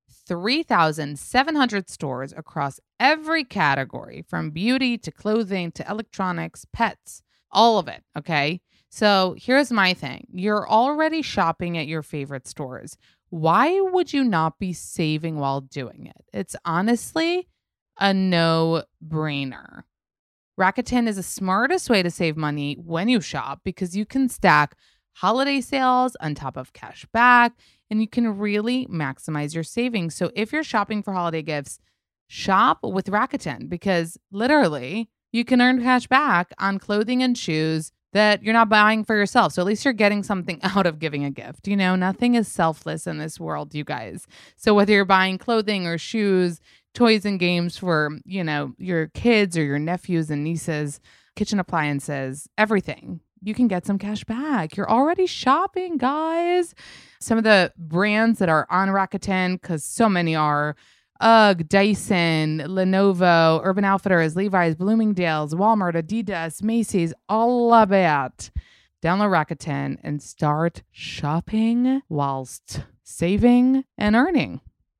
Speaker 9: 3,700 stores across every category, from beauty to clothing to electronics, pets, all of it, okay? So here's my thing. You're already shopping at your favorite stores. Why would you not be saving while doing it? It's honestly a no-brainer. Rakuten is the smartest way to save money when you shop because you can stack holiday sales on top of cash back, and you can really maximize your savings. So if you're shopping for holiday gifts, shop with Rakuten because literally you can earn cash back on clothing and shoes that you're not buying for yourself. So at least you're getting something out of giving a gift. You know, nothing is selfless in this world, you guys. So whether you're buying clothing or shoes, toys and games for, you know, your kids or your nephews and nieces, kitchen appliances, everything, you can get some cash back. You're already shopping, guys. Some of the brands that are on Rakuten, because so many are, UGG, Dyson, Lenovo, Urban Outfitters, Levi's, Bloomingdale's, Walmart, Adidas, Macy's, all of it. Download Rakuten and start shopping whilst saving and earning.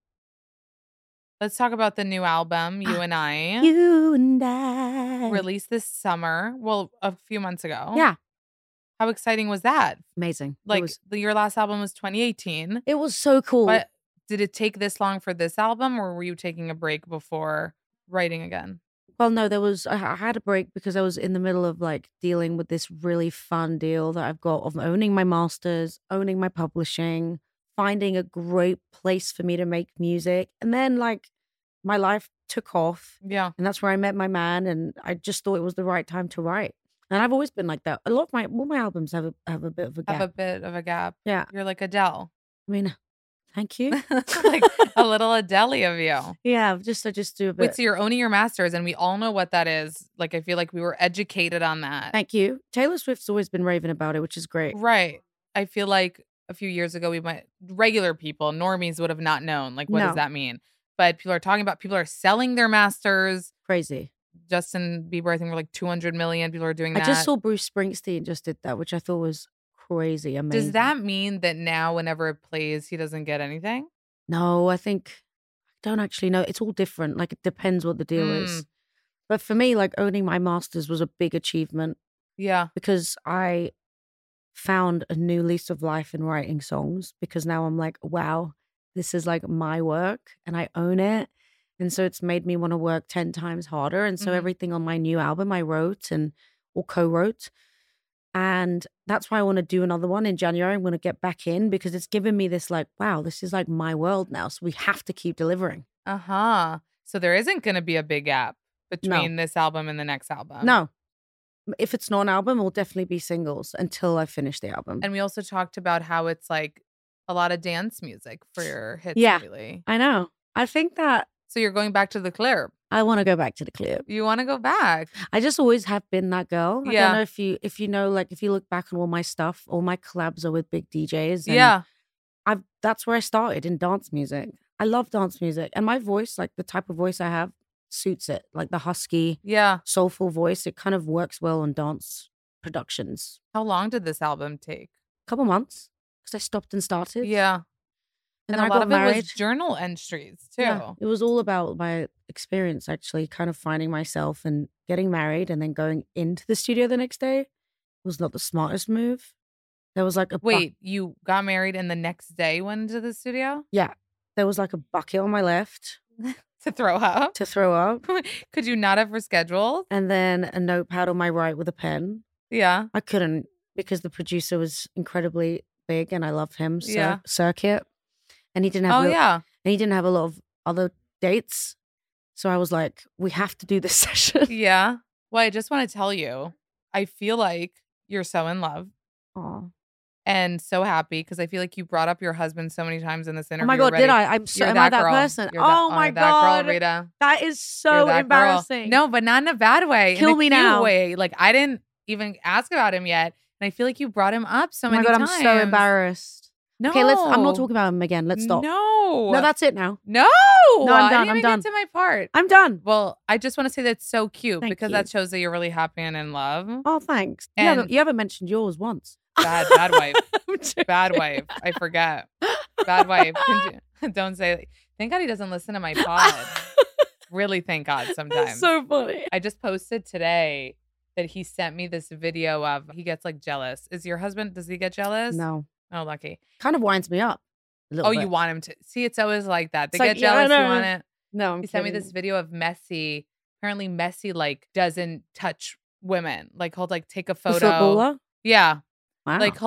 Speaker 9: Let's talk about the new album, You and I.
Speaker 6: You and I.
Speaker 9: Released this summer. Well, a few months ago.
Speaker 6: Yeah.
Speaker 9: How exciting was that?
Speaker 6: Amazing.
Speaker 9: Like, your last album was 2018.
Speaker 6: It was so cool.
Speaker 9: But did it take this long for this album, or were you taking a break before writing again?
Speaker 6: Well, no, I had a break because I was in the middle of like dealing with this really fun deal that I've got of owning my masters, owning my publishing, finding a great place for me to make music. And then like my life took off.
Speaker 9: Yeah.
Speaker 6: And that's where I met my man. And I just thought it was the right time to write. And I've always been like that. A lot of all my albums have a bit of a gap.
Speaker 9: Have a bit of a gap.
Speaker 6: Yeah.
Speaker 9: You're like Adele.
Speaker 6: I mean, thank you.
Speaker 9: Like a little Adele of you.
Speaker 6: Yeah, I just do a bit.
Speaker 9: Wait, so you're owning your masters, and we all know what that is. Like, I feel like we were educated on that.
Speaker 6: Thank you. Taylor Swift's always been raving about it, which is great.
Speaker 9: Right. I feel like a few years ago, regular people, normies would have not known. Like, what does that mean? But people are selling their masters.
Speaker 6: Crazy.
Speaker 9: Justin Bieber, I think, were like 200 million. People are doing that.
Speaker 6: I just saw Bruce Springsteen just did that, which I thought was crazy amazing.
Speaker 9: Does that mean that now whenever it plays, he doesn't get anything?
Speaker 6: No, I don't actually know. It's all different. Like, it depends what the deal is. But for me, like, owning my masters was a big achievement.
Speaker 9: Yeah.
Speaker 6: Because I found a new lease of life in writing songs, because now I'm like, wow, this is like my work and I own it. And so it's made me want to work 10 times harder. And so everything on my new album I wrote or co-wrote. And that's why I want to do another one in January. I'm going to get back in because it's given me this like, wow, this is like my world now. So we have to keep delivering.
Speaker 9: So there isn't going to be a big gap. between this album and the next album.
Speaker 6: No. If it's not an album, it will definitely be singles until I finish the album.
Speaker 9: And we also talked about how it's like a lot of dance music for your hits lately.
Speaker 6: I know. I think that.
Speaker 9: So you're going back to the club.
Speaker 6: I want to go back to the club.
Speaker 9: You want to go back?
Speaker 6: I just always have been that girl. I don't know if you know, like if you look back on all my stuff, all my collabs are with big DJs. And that's where I started in dance music. I love dance music, and my voice, like the type of voice I have, suits it. Like the husky, soulful voice. It kind of works well on dance productions.
Speaker 9: How long did this album take?
Speaker 6: A couple months, because I stopped and started.
Speaker 9: Yeah. And a lot of it was journal entries too.
Speaker 6: Yeah, it was all about my experience, actually, kind of finding myself and getting married and then going into the studio the next day was not the smartest move. There was like a
Speaker 9: Wait, you got married and the next day went into the studio?
Speaker 6: Yeah. There was like a bucket on my left.
Speaker 9: To throw up?
Speaker 6: To throw up.
Speaker 9: Could you not have rescheduled?
Speaker 6: And then a notepad on my right with a pen.
Speaker 9: Yeah.
Speaker 6: I couldn't because the producer was incredibly big and I loved him. Circuit. And he didn't have and he didn't have a lot of other dates. So I was like, we have to do this session.
Speaker 9: Yeah. Well, I just want to tell you, I feel like you're so in love.
Speaker 6: Aw.
Speaker 9: And so happy because I feel like you brought up your husband so many times in this interview.
Speaker 6: Oh my God,
Speaker 9: already.
Speaker 6: did I? Am I that person? Oh my God.
Speaker 9: That girl, Rita.
Speaker 6: That is so embarrassing.
Speaker 9: Girl. No, but not in a bad way.
Speaker 6: Kill me now.
Speaker 9: Way. Like I didn't even ask about him yet. And I feel like you brought him up so many times.
Speaker 6: Oh my God, I'm so embarrassed.
Speaker 9: No.
Speaker 6: Okay, I'm not talking about him again. Let's stop.
Speaker 9: No,
Speaker 6: that's it now.
Speaker 9: No,
Speaker 6: I'm done.
Speaker 9: I'm done. Get to my part.
Speaker 6: I'm done.
Speaker 9: Well, I just want to say that's so cute because
Speaker 6: you.
Speaker 9: That shows that you're really happy and in love.
Speaker 6: Oh, thanks.
Speaker 9: And
Speaker 6: you haven't mentioned yours once.
Speaker 9: Bad wife. Bad wife. I forget. Bad wife. Don't say it. Thank God he doesn't listen to my pod. Really, thank God sometimes.
Speaker 6: That's so funny.
Speaker 9: I just posted today that he sent me this video of he gets like jealous. Is your husband, does he get jealous?
Speaker 6: No.
Speaker 9: Oh, lucky.
Speaker 6: Kind of winds me up.
Speaker 9: Oh, bit. You want him to. See, it's always like that. They get jealous. You want it.
Speaker 6: No,
Speaker 9: he sent me this video of Messi. Apparently, Messi like doesn't touch women. Like he'll like take a photo.
Speaker 6: The footballer?
Speaker 9: Yeah.
Speaker 6: Wow.
Speaker 9: Like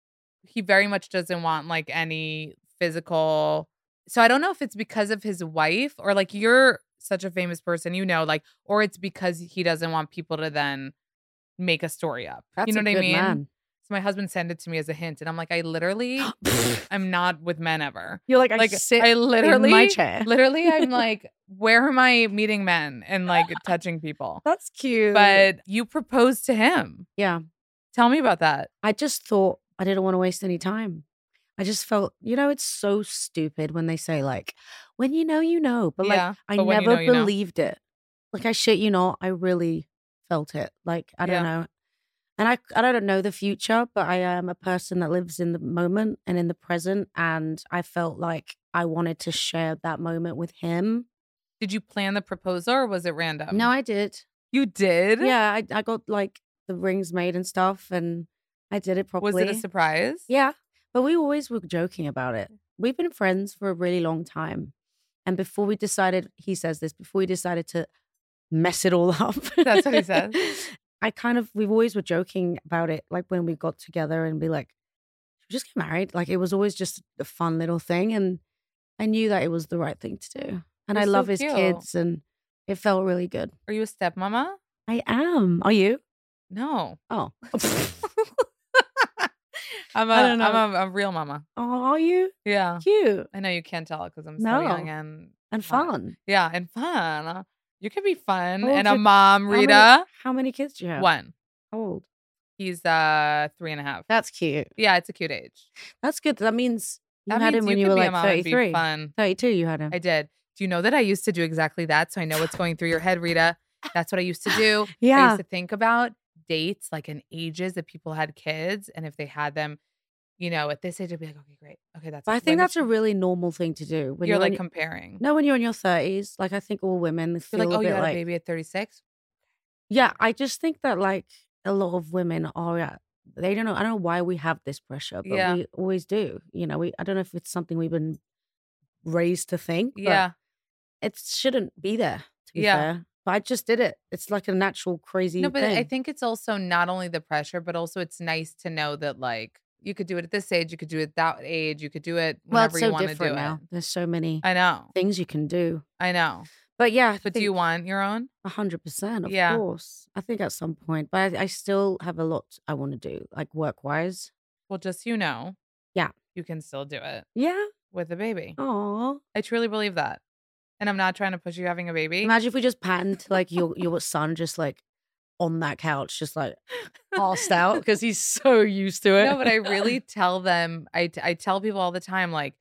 Speaker 9: he very much doesn't want like any physical. So I don't know if it's because of his wife or like you're such a famous person, you know, like, or it's because he doesn't want people to then make a story up.
Speaker 6: That's
Speaker 9: you know
Speaker 6: a
Speaker 9: what
Speaker 6: good
Speaker 9: I mean?
Speaker 6: Man.
Speaker 9: So my husband sent it to me as a hint, and I'm like, I literally, I'm not with men ever.
Speaker 6: You're like I literally in my chair.
Speaker 9: Literally, I'm like, where am I meeting men and like touching people?
Speaker 6: That's cute.
Speaker 9: But you proposed to him.
Speaker 6: Yeah.
Speaker 9: Tell me about that.
Speaker 6: I just thought I didn't want to waste any time. I just felt, it's so stupid when they say like, when you know, but like I never believed it. Like I shit you not, I really felt it. Like I don't know. And I don't know the future, but I am a person that lives in the moment and in the present. And I felt like I wanted to share that moment with him.
Speaker 9: Did you plan the proposal or was it random?
Speaker 6: No, I did.
Speaker 9: You did?
Speaker 6: Yeah, I got like the rings made and stuff and I did it properly.
Speaker 9: Was it a surprise?
Speaker 6: Yeah, but we always were joking about it. We've been friends for a really long time. And before we decided, he says this, before we decided to mess it all up.
Speaker 9: That's what he said.
Speaker 6: We always were joking about it, like when we got together and be like, should we just get married? Like it was always just a fun little thing. And I knew that it was the right thing to do. And I love his kids and it felt really good.
Speaker 9: Are you a stepmama?
Speaker 6: I am. Are you?
Speaker 9: No.
Speaker 6: Oh.
Speaker 9: I'm a real mama.
Speaker 6: Oh, are you?
Speaker 9: Yeah.
Speaker 6: Cute.
Speaker 9: I know you can't tell because I'm so young and
Speaker 6: fun.
Speaker 9: Yeah, and fun. You can be fun and a mom, Rita.
Speaker 6: How many kids do you have?
Speaker 9: One.
Speaker 6: How old?
Speaker 9: He's 3.5.
Speaker 6: That's cute.
Speaker 9: Yeah, it's a cute age.
Speaker 6: That's good. That means you had him when you were like 33.
Speaker 9: Fun.
Speaker 6: 32 you had him.
Speaker 9: I did. Do you know that I used to do exactly that? So I know what's going through your head, Rita. That's what I used to do.
Speaker 6: Yeah.
Speaker 9: I used to think about dates like in ages that people had kids. And if they had them, at this age, I'd be like, okay, great. Okay, that's.
Speaker 6: But I think that's a really normal thing to do.
Speaker 9: When you're like comparing.
Speaker 6: No, when you're in your 30s, like I think all women feel
Speaker 9: like,
Speaker 6: a bit
Speaker 9: you had
Speaker 6: like
Speaker 9: a baby at 36.
Speaker 6: Yeah, I just think that like a lot of women are. They don't know. I don't know why we have this pressure, but we always do. I don't know if it's something we've been raised to think. But it shouldn't be there. To be fair. But I just did it. It's like a natural, crazy
Speaker 9: No, but
Speaker 6: thing.
Speaker 9: I think it's also not only the pressure, but also it's nice to know that like you could do it at this age, you could do it at that age, you could do it whenever you want to do
Speaker 6: now.
Speaker 9: it.
Speaker 6: There's so many
Speaker 9: I know
Speaker 6: things you can do.
Speaker 9: I know.
Speaker 6: But yeah.
Speaker 9: But do you want your own?
Speaker 6: 100%, of course. I think at some point. But I still have a lot I want to do, like work-wise.
Speaker 9: Well, just
Speaker 6: Yeah.
Speaker 9: you can still do it.
Speaker 6: Yeah.
Speaker 9: With a baby.
Speaker 6: Aw.
Speaker 9: I truly believe that. And I'm not trying to push you having a baby.
Speaker 6: Imagine if we just panned like your son just like on that couch, just like passed out because he's so used to it.
Speaker 9: No, but I really tell them, I tell people all the time, like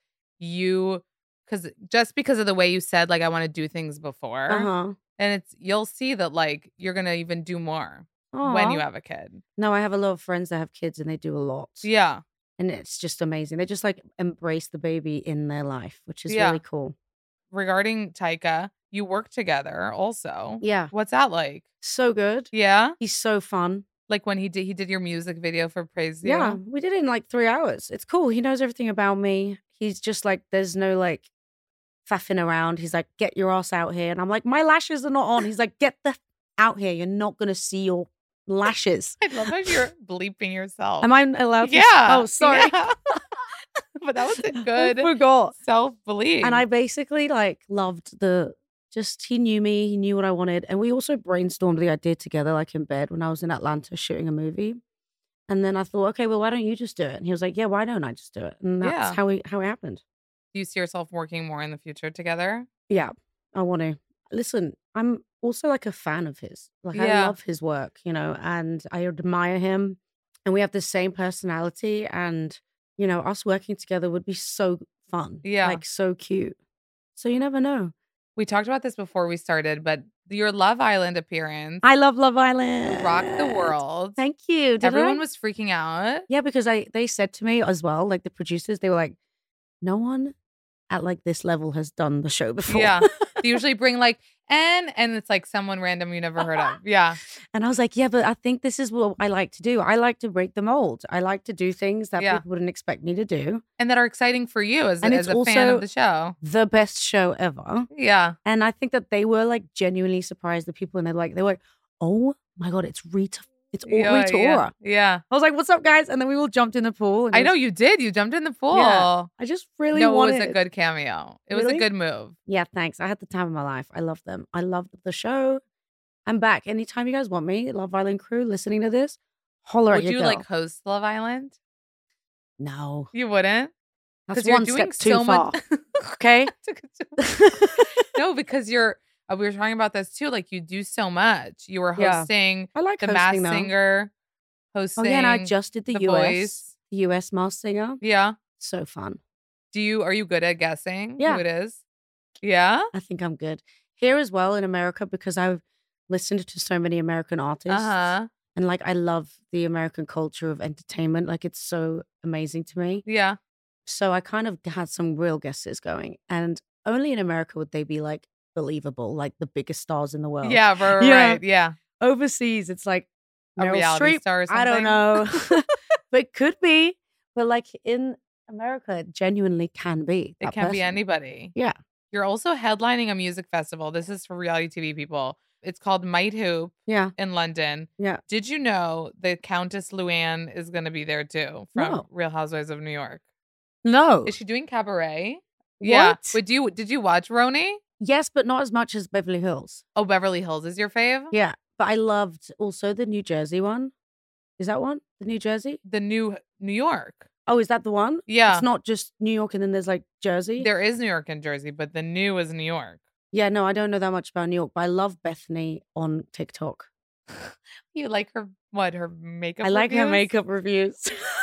Speaker 9: because of the way you said, like, I want to do things before. And you'll see that like you're going to even do more when you have a kid.
Speaker 6: No, I have a lot of friends that have kids and they do a lot.
Speaker 9: Yeah.
Speaker 6: And it's just amazing. They just like embrace the baby in their life, which is really cool.
Speaker 9: Regarding Taika, you work together also.
Speaker 6: Yeah.
Speaker 9: What's that like?
Speaker 6: So good.
Speaker 9: Yeah.
Speaker 6: He's so fun.
Speaker 9: Like when he did your music video for Praise You?
Speaker 6: Yeah. We did it in like 3 hours. It's cool. He knows everything about me. He's just like, there's no like faffing around. He's like, get your ass out here. And I'm like, my lashes are not on. He's like, get the out here. You're not going to see your lashes.
Speaker 9: I love how you're bleeping yourself.
Speaker 6: Am I allowed to?
Speaker 9: Yeah.
Speaker 6: Oh, sorry.
Speaker 9: Yeah. But that was a good
Speaker 6: I forgot.
Speaker 9: self-belief.
Speaker 6: And I basically like loved he knew me, he knew what I wanted. And we also brainstormed the idea together, like in bed when I was in Atlanta shooting a movie. And then I thought, okay, well, why don't you just do it? And he was like, yeah, why don't I just do it? And that's how it happened.
Speaker 9: Do you see yourself working more in the future together?
Speaker 6: Yeah, I want to. Listen, I'm also like a fan of his. Like I love his work, and I admire him. And we have the same personality. And, us working together would be so fun.
Speaker 9: Yeah.
Speaker 6: Like so cute. So you never know.
Speaker 9: We talked about this before we started, but your Love Island appearance.
Speaker 6: I love Love Island.
Speaker 9: Rocked the world.
Speaker 6: Thank you.
Speaker 9: Everyone was freaking out.
Speaker 6: Yeah, because they said to me as well, like the producers, they were like, no one at like this level has done the show before.
Speaker 9: Yeah. They usually bring like, and it's like someone random you never heard of. Yeah.
Speaker 6: And I was like, yeah, but I think this is what I like to do. I like to break the mold. I like to do things that people wouldn't expect me to do.
Speaker 9: And that are exciting for you as a fan of the show.
Speaker 6: The best show ever.
Speaker 9: Yeah.
Speaker 6: And I think that they were like genuinely surprised, the people, and they were like, oh my God, it's Rita. It's Rita Ora.
Speaker 9: Yeah.
Speaker 6: I was like, what's up, guys? And then we all jumped in the pool.
Speaker 9: I know you did. You jumped in the pool.
Speaker 6: Yeah. I just really wanted.
Speaker 9: It was a good cameo. It was a good move.
Speaker 6: Yeah, thanks. I had the time of my life. I loved them. I loved the show. I'm back. Anytime you guys want me, Love Island crew, listening to this, holler at your girl.
Speaker 9: Would you like host Love Island?
Speaker 6: No.
Speaker 9: You wouldn't?
Speaker 6: That's one step too far. Okay?
Speaker 9: No, because we were talking about this too. Like you do so much. You were hosting
Speaker 6: I like
Speaker 9: the
Speaker 6: hosting,
Speaker 9: Masked Singer, hosting.
Speaker 6: Oh yeah, and I just did the
Speaker 9: Voice.
Speaker 6: US Masked Singer.
Speaker 9: Yeah.
Speaker 6: So fun.
Speaker 9: Are you good at guessing
Speaker 6: who
Speaker 9: it is? Yeah?
Speaker 6: I think I'm good. Here as well in America because I've listened to so many American artists.
Speaker 9: Uh-huh.
Speaker 6: And like I love the American culture of entertainment. Like it's so amazing to me.
Speaker 9: Yeah.
Speaker 6: So I kind of had some real guesses going. And only in America would they be like believable, like the biggest stars in the world.
Speaker 9: Yeah, right. Yeah.
Speaker 6: Overseas, it's like
Speaker 9: a reality star or something.
Speaker 6: I don't know. But it could be. But like in America, it genuinely can be.
Speaker 9: It can be anybody.
Speaker 6: Yeah.
Speaker 9: You're also headlining a music festival. This is for reality TV people. It's called Might Hoop in London.
Speaker 6: Yeah.
Speaker 9: Did you know that Countess Luann is going to be there too from Real Housewives of New York?
Speaker 6: No.
Speaker 9: Is she doing cabaret?
Speaker 6: What?
Speaker 9: Yeah. Did you watch Roni?
Speaker 6: Yes, but not as much as Beverly Hills.
Speaker 9: Oh, Beverly Hills is your fave?
Speaker 6: Yeah. But I loved also the New Jersey one. Is that one? The New Jersey?
Speaker 9: The New York.
Speaker 6: Oh, is that the one?
Speaker 9: Yeah.
Speaker 6: It's not just New York and then there's like Jersey?
Speaker 9: There is New York and Jersey, but the new is New York.
Speaker 6: Yeah, no, I don't know that much about New York, but I love Bethany on TikTok.
Speaker 9: You like her, her makeup
Speaker 6: I like
Speaker 9: reviews?
Speaker 6: her makeup reviews.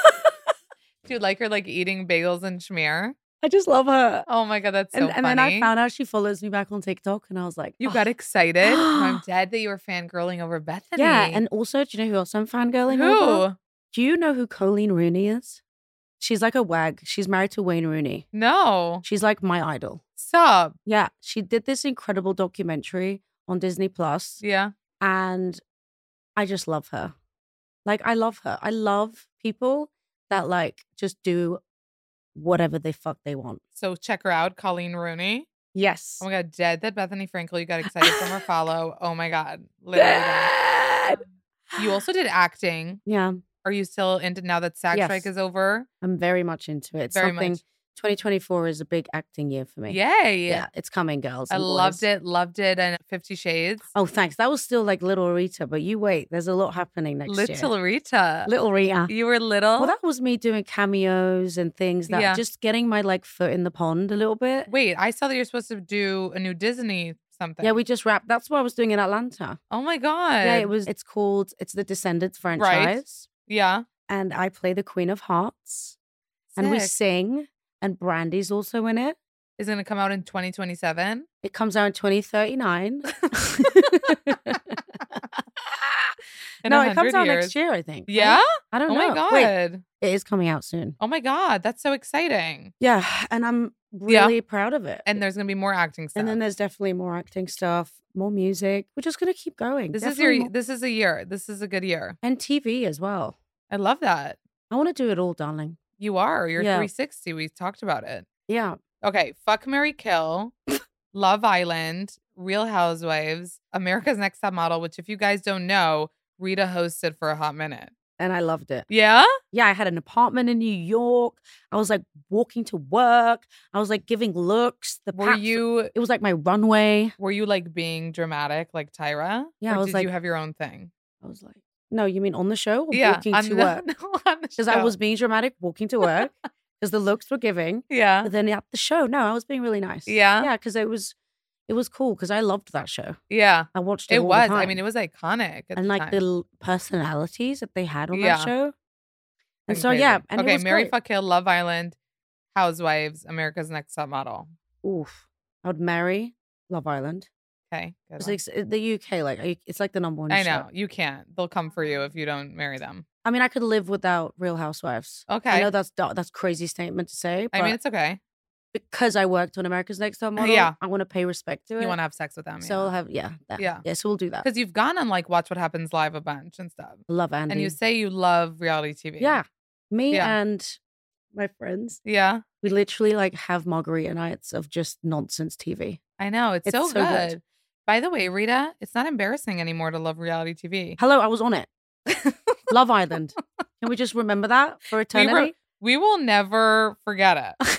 Speaker 9: Do you like her like eating bagels and schmear?
Speaker 6: I just love her.
Speaker 9: Oh my God, that's so funny.
Speaker 6: And then I found out she follows me back on TikTok and I was like,
Speaker 9: you got excited? I'm dead that you were fangirling over Bethany.
Speaker 6: Yeah, and also, do you know who else I'm fangirling
Speaker 9: Who?
Speaker 6: over? Do you know who Colleen Rooney is? She's like a wag. She's married to Wayne Rooney.
Speaker 9: No.
Speaker 6: She's like my idol.
Speaker 9: Stop.
Speaker 6: Yeah. She did this incredible documentary on Disney Plus.
Speaker 9: Yeah.
Speaker 6: And I just love her. Like, I love her. I love people that like just do whatever the fuck they want.
Speaker 9: So check her out, Colleen Rooney.
Speaker 6: Yes.
Speaker 9: Oh my God, dead that Bethany Frankel. You got excited from her follow. Oh my God. Literally. You also did acting.
Speaker 6: Yeah.
Speaker 9: Are you still into now that SAG strike is over?
Speaker 6: I'm very much into it. It's
Speaker 9: Very
Speaker 6: something
Speaker 9: much.
Speaker 6: 2024 is a big acting year for me.
Speaker 9: Yay.
Speaker 6: Yeah, it's coming, girls.
Speaker 9: I
Speaker 6: and
Speaker 9: loved
Speaker 6: boys.
Speaker 9: loved it. And 50 Shades.
Speaker 6: Oh, thanks. That was still like Little Rita, but you wait. There's a lot happening next year.
Speaker 9: Little Rita.
Speaker 6: Little Rita.
Speaker 9: You were little?
Speaker 6: Well, that was me doing cameos and things that just getting my like foot in the pond a little bit.
Speaker 9: Wait, I saw that you're supposed to do a new Disney something.
Speaker 6: Yeah, we just wrapped. That's what I was doing in Atlanta.
Speaker 9: Oh my God.
Speaker 6: Yeah, it's called, it's the Descendants franchise.
Speaker 9: Right. Yeah.
Speaker 6: And I play the Queen of Hearts. And we
Speaker 9: Sick.
Speaker 6: sing. And Brandy's also in it.
Speaker 9: Is it going to come out in 2027?
Speaker 6: It comes out in 2039. No, it comes out next year, I think.
Speaker 9: Yeah?
Speaker 6: I don't know.
Speaker 9: Oh my God.
Speaker 6: Wait, it is coming out soon.
Speaker 9: Oh my God. That's so exciting.
Speaker 6: Yeah. And I'm really proud of it.
Speaker 9: And there's going to be more acting stuff.
Speaker 6: And then there's definitely more acting stuff, more music. We're just going to keep going.
Speaker 9: This
Speaker 6: Definitely
Speaker 9: is this is a year. This is a good year.
Speaker 6: And TV as well.
Speaker 9: I love that.
Speaker 6: I want to do it all, darling.
Speaker 9: You are. You're
Speaker 6: Yeah.
Speaker 9: 360. We talked about it.
Speaker 6: Yeah.
Speaker 9: Okay. Fuck, Marry, Kill, Love Island, Real Housewives, America's Next Top Model, which if you guys don't know, Rita hosted for a hot minute.
Speaker 6: And I loved it.
Speaker 9: Yeah?
Speaker 6: Yeah, I had an apartment in New York. I was like walking to work. I was like giving looks. It was like my runway.
Speaker 9: Were you like being dramatic like Tyra?
Speaker 6: Yeah,
Speaker 9: Or
Speaker 6: I was
Speaker 9: did
Speaker 6: like-
Speaker 9: you have your own thing?
Speaker 6: I was like, no, you mean on the show or
Speaker 9: Yeah,
Speaker 6: walking
Speaker 9: on
Speaker 6: to
Speaker 9: the-
Speaker 6: work?
Speaker 9: no, on the
Speaker 6: Because I
Speaker 9: show.
Speaker 6: was being dramatic walking to work because the looks were giving.
Speaker 9: Yeah.
Speaker 6: But then at the show, no, I was being really nice.
Speaker 9: Yeah?
Speaker 6: Yeah, because it was cool because I loved that show.
Speaker 9: Yeah.
Speaker 6: I watched it
Speaker 9: It
Speaker 6: all
Speaker 9: was.
Speaker 6: the
Speaker 9: I
Speaker 6: time.
Speaker 9: mean, it was iconic. At
Speaker 6: and
Speaker 9: the
Speaker 6: like
Speaker 9: time.
Speaker 6: the personalities that they had on
Speaker 9: Yeah.
Speaker 6: that show. And
Speaker 9: Fucking
Speaker 6: so,
Speaker 9: crazy.
Speaker 6: yeah. And it
Speaker 9: okay,
Speaker 6: was
Speaker 9: Marry,
Speaker 6: great.
Speaker 9: Fuck, Kill, Love Island, Housewives, America's Next Top Model.
Speaker 6: Oof. I would marry Love Island.
Speaker 9: Okay. Good
Speaker 6: It's
Speaker 9: one.
Speaker 6: like the UK, like it's like the number one
Speaker 9: I
Speaker 6: show.
Speaker 9: know. You can't. They'll come for you if you don't marry them.
Speaker 6: I mean, I could live without Real Housewives.
Speaker 9: Okay.
Speaker 6: I know that's crazy statement to say.
Speaker 9: I mean,
Speaker 6: but
Speaker 9: it's okay.
Speaker 6: because I worked on America's Next Top Model.
Speaker 9: Yeah.
Speaker 6: I want to pay respect to it.
Speaker 9: You want to have sex with them.
Speaker 6: So I'll have that.
Speaker 9: Yeah.
Speaker 6: So we'll do that.
Speaker 9: Because you've gone on like Watch What Happens Live a bunch and stuff.
Speaker 6: Love Andy.
Speaker 9: And you say you love reality TV.
Speaker 6: Yeah. Me
Speaker 9: Yeah.
Speaker 6: and my friends.
Speaker 9: Yeah.
Speaker 6: We literally like have margarita nights of just nonsense TV.
Speaker 9: I know. It's so,
Speaker 6: so
Speaker 9: good.
Speaker 6: good.
Speaker 9: By the way, Rita, it's not embarrassing anymore to love reality TV.
Speaker 6: Hello, I was on it. Love Island. Can we just remember that for eternity?
Speaker 9: We will never forget it.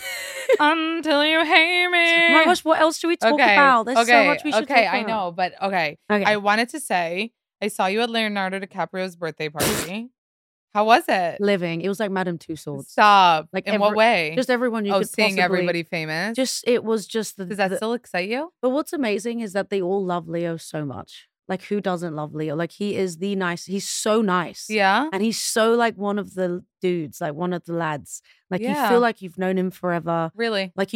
Speaker 9: Until you hate me.
Speaker 6: Oh my gosh, what else should we talk about? There's so much we should talk about.
Speaker 9: I know, but okay. I wanted to say, I saw you at Leonardo DiCaprio's birthday party. How was it?
Speaker 6: Living. It was like Madame Tussauds.
Speaker 9: Stop.
Speaker 6: Like
Speaker 9: In what way?
Speaker 6: Just everyone you could
Speaker 9: seeing
Speaker 6: possibly-
Speaker 9: everybody famous?
Speaker 6: It was just the.
Speaker 9: Does that still excite you?
Speaker 6: But what's amazing is that they all love Leo so much. Like, who doesn't love Leo? Like, he is he's so nice.
Speaker 9: Yeah.
Speaker 6: And he's so like one of the dudes, like one of the lads. Like, you
Speaker 9: Yeah.
Speaker 6: feel like you've known him forever.
Speaker 9: Really?
Speaker 6: Like,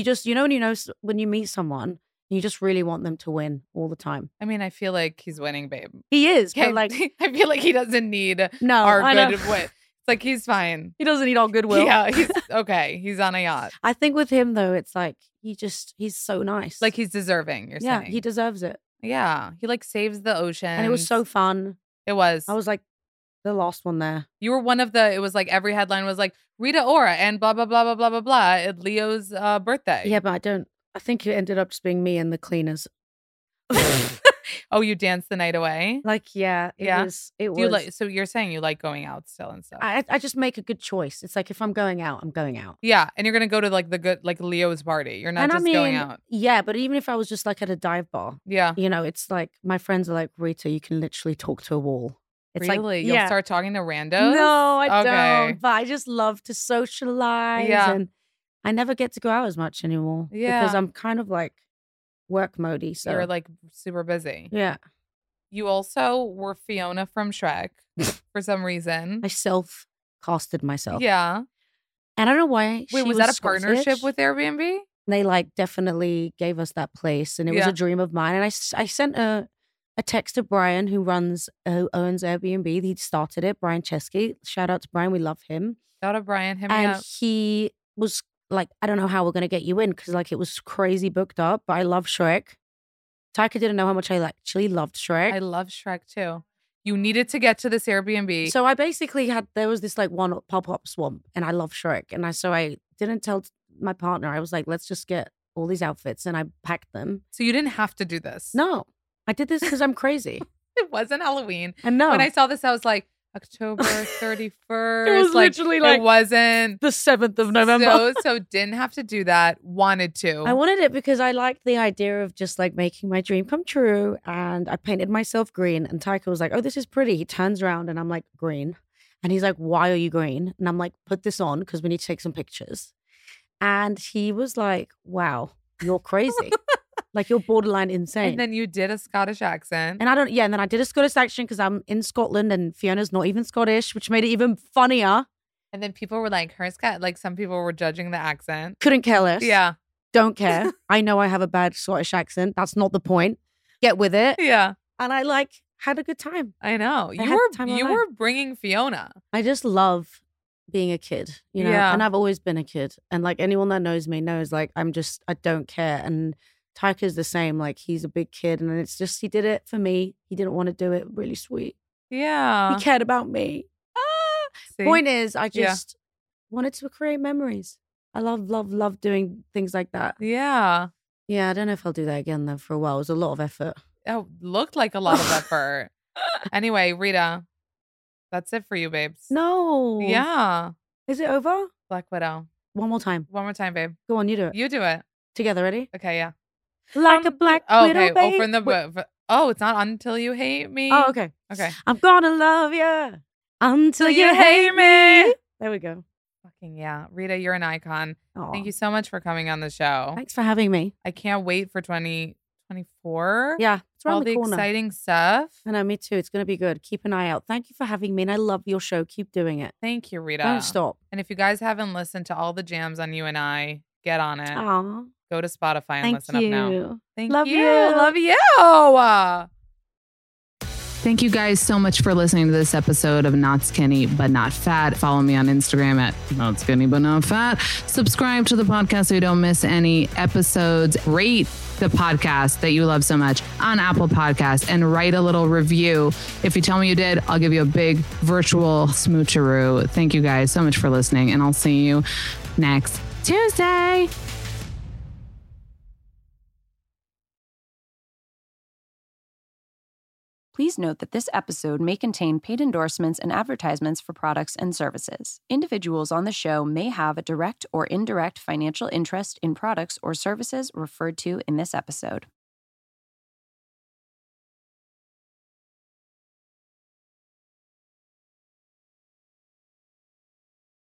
Speaker 6: when you meet someone, you just really want them to win all the time.
Speaker 9: I mean, I feel like he's winning, babe.
Speaker 6: He is,
Speaker 9: Okay,
Speaker 6: but like,
Speaker 9: I feel like he doesn't need
Speaker 6: I
Speaker 9: our
Speaker 6: know.
Speaker 9: good win. It's like he's fine.
Speaker 6: He doesn't need our goodwill.
Speaker 9: Yeah, he's okay. He's on a yacht.
Speaker 6: I think with him though, it's like he's so nice.
Speaker 9: Like he's deserving, you're
Speaker 6: yeah,
Speaker 9: saying.
Speaker 6: he deserves it.
Speaker 9: Yeah. He like saves the ocean.
Speaker 6: And it was so fun.
Speaker 9: It was.
Speaker 6: I was like the last one there.
Speaker 9: You were one of it was like every headline was like Rita Ora and blah, blah, blah, blah, blah, blah, blah at Leo's birthday.
Speaker 6: Yeah, but I think it ended up just being me and the cleaners.
Speaker 9: Oh, you danced the night away?
Speaker 6: Like, yeah. It was.
Speaker 9: Do you like, so you're saying you like going out still and stuff?
Speaker 6: I just make a good choice. It's like if I'm going out, I'm going out.
Speaker 9: Yeah. And you're going to go to like the good, like Leo's party. You're not
Speaker 6: And
Speaker 9: just going out.
Speaker 6: Yeah, but even if I was just like at a dive bar,
Speaker 9: Yeah.
Speaker 6: it's like my friends are like, Rita, you can literally talk to a wall. It's
Speaker 9: really?
Speaker 6: like,
Speaker 9: You'll start talking to randos?
Speaker 6: No, I
Speaker 9: Okay.
Speaker 6: don't. But I just love to socialize.
Speaker 9: Yeah.
Speaker 6: And I never get to go out as much anymore.
Speaker 9: Yeah.
Speaker 6: Because I'm kind of like work mode-y. So
Speaker 9: You're like super busy.
Speaker 6: yeah.
Speaker 9: You also were Fiona from Shrek for some reason.
Speaker 6: I self-casted myself.
Speaker 9: Yeah.
Speaker 6: And I don't know why.
Speaker 9: Wait,
Speaker 6: she
Speaker 9: was that a
Speaker 6: Scottish.
Speaker 9: partnership with Airbnb?
Speaker 6: They like definitely gave us that place, and it was
Speaker 9: Yeah.
Speaker 6: a dream of mine. And I sent a text to Brian, who owns Airbnb. He started it, Brian Chesky. Shout out to Brian, we love him.
Speaker 9: Shout out Brian, hit me
Speaker 6: And
Speaker 9: up.
Speaker 6: he was like, I don't know how we're gonna get you in because like it was crazy booked up. But I love Shrek. Taika didn't know how much I actually loved Shrek.
Speaker 9: I love Shrek too. You needed to get to this Airbnb.
Speaker 6: So I basically there was this like one pop-up swamp, and I love Shrek. And I didn't tell my partner. I was like, let's just get all these outfits, and I packed them.
Speaker 9: So you didn't have to do this.
Speaker 6: No, I did this because I'm crazy.
Speaker 9: It wasn't Halloween.
Speaker 6: And no.
Speaker 9: When I saw this, I was like, October 31st.
Speaker 6: It was literally like
Speaker 9: it wasn't
Speaker 6: the 7th of November.
Speaker 9: So didn't have to do that. Wanted to.
Speaker 6: I wanted it because I liked the idea of just like making my dream come true. And I painted myself green. And Taika was like, oh, this is pretty. He turns around and I'm like, green. And he's like, why are you green? And I'm like, put this on because we need to take some pictures. And he was like, wow, you're crazy. Like, you're borderline insane.
Speaker 9: And then you did a Scottish accent.
Speaker 6: And and then I did a Scottish accent because I'm in Scotland and Fiona's not even Scottish, which made it even funnier.
Speaker 9: And then people were like, some people were judging the accent.
Speaker 6: Couldn't care less.
Speaker 9: Yeah.
Speaker 6: Don't care. I know I have a bad Scottish accent. That's not the point. Get with it.
Speaker 9: Yeah.
Speaker 6: And I had a good time.
Speaker 9: I know. You were bringing Fiona.
Speaker 6: I just love being a kid, you know?
Speaker 9: Yeah.
Speaker 6: And I've always been a kid. And like anyone that knows me knows like I don't care. And Taika's the same. Like, he's a big kid, and it's just he did it for me. He didn't want to do it. Really sweet.
Speaker 9: Yeah.
Speaker 6: He cared about me.
Speaker 9: See?
Speaker 6: Point is, I just wanted to create memories. I love doing things like that.
Speaker 9: Yeah.
Speaker 6: Yeah, I don't know if I'll do that again, though, for a while. It was a lot of effort.
Speaker 9: Oh, looked like a lot of effort. Anyway, Rita, that's it for you, babes.
Speaker 6: No.
Speaker 9: Yeah.
Speaker 6: Is it over?
Speaker 9: Black Widow.
Speaker 6: One more time.
Speaker 9: One more time, babe.
Speaker 6: Go on, you do it.
Speaker 9: You do it.
Speaker 6: Together, ready?
Speaker 9: Okay, yeah.
Speaker 6: Like a black widow,
Speaker 9: okay.
Speaker 6: babe.
Speaker 9: Oh, from the it's not Until You Hate Me.
Speaker 6: Oh, okay.
Speaker 9: Okay.
Speaker 6: I'm gonna love you until you hate me. There we go.
Speaker 9: Fucking yeah. Rita, you're an icon.
Speaker 6: Aw.
Speaker 9: Thank you so much for coming on the show.
Speaker 6: Thanks for having me.
Speaker 9: I can't wait for 2024.
Speaker 6: Yeah, it's around
Speaker 9: all
Speaker 6: the corner.
Speaker 9: Exciting stuff.
Speaker 6: I know, me too. It's going to be good. Keep an eye out. Thank you for having me, and I love your show. Keep doing it.
Speaker 9: Thank you, Rita.
Speaker 6: Don't stop.
Speaker 9: And if you guys haven't listened to all the jams on You and I, get on it.
Speaker 6: Aw.
Speaker 9: Go to Spotify and
Speaker 6: Thank
Speaker 9: listen
Speaker 6: you.
Speaker 9: up now. Thank
Speaker 6: Love
Speaker 9: you.
Speaker 6: you.
Speaker 9: Love you.
Speaker 8: Thank you guys so much for listening to this episode of Not Skinny But Not Fat. Follow me on Instagram at Not Skinny But Not Fat. Subscribe to the podcast so you don't miss any episodes. Rate the podcast that you love so much on Apple Podcasts and write a little review. If you tell me you did, I'll give you a big virtual smoocheroo. Thank you guys so much for listening, and I'll see you next Tuesday.
Speaker 14: Please note that this episode may contain paid endorsements and advertisements for products and services. Individuals on the show may have a direct or indirect financial interest in products or services referred to in this episode.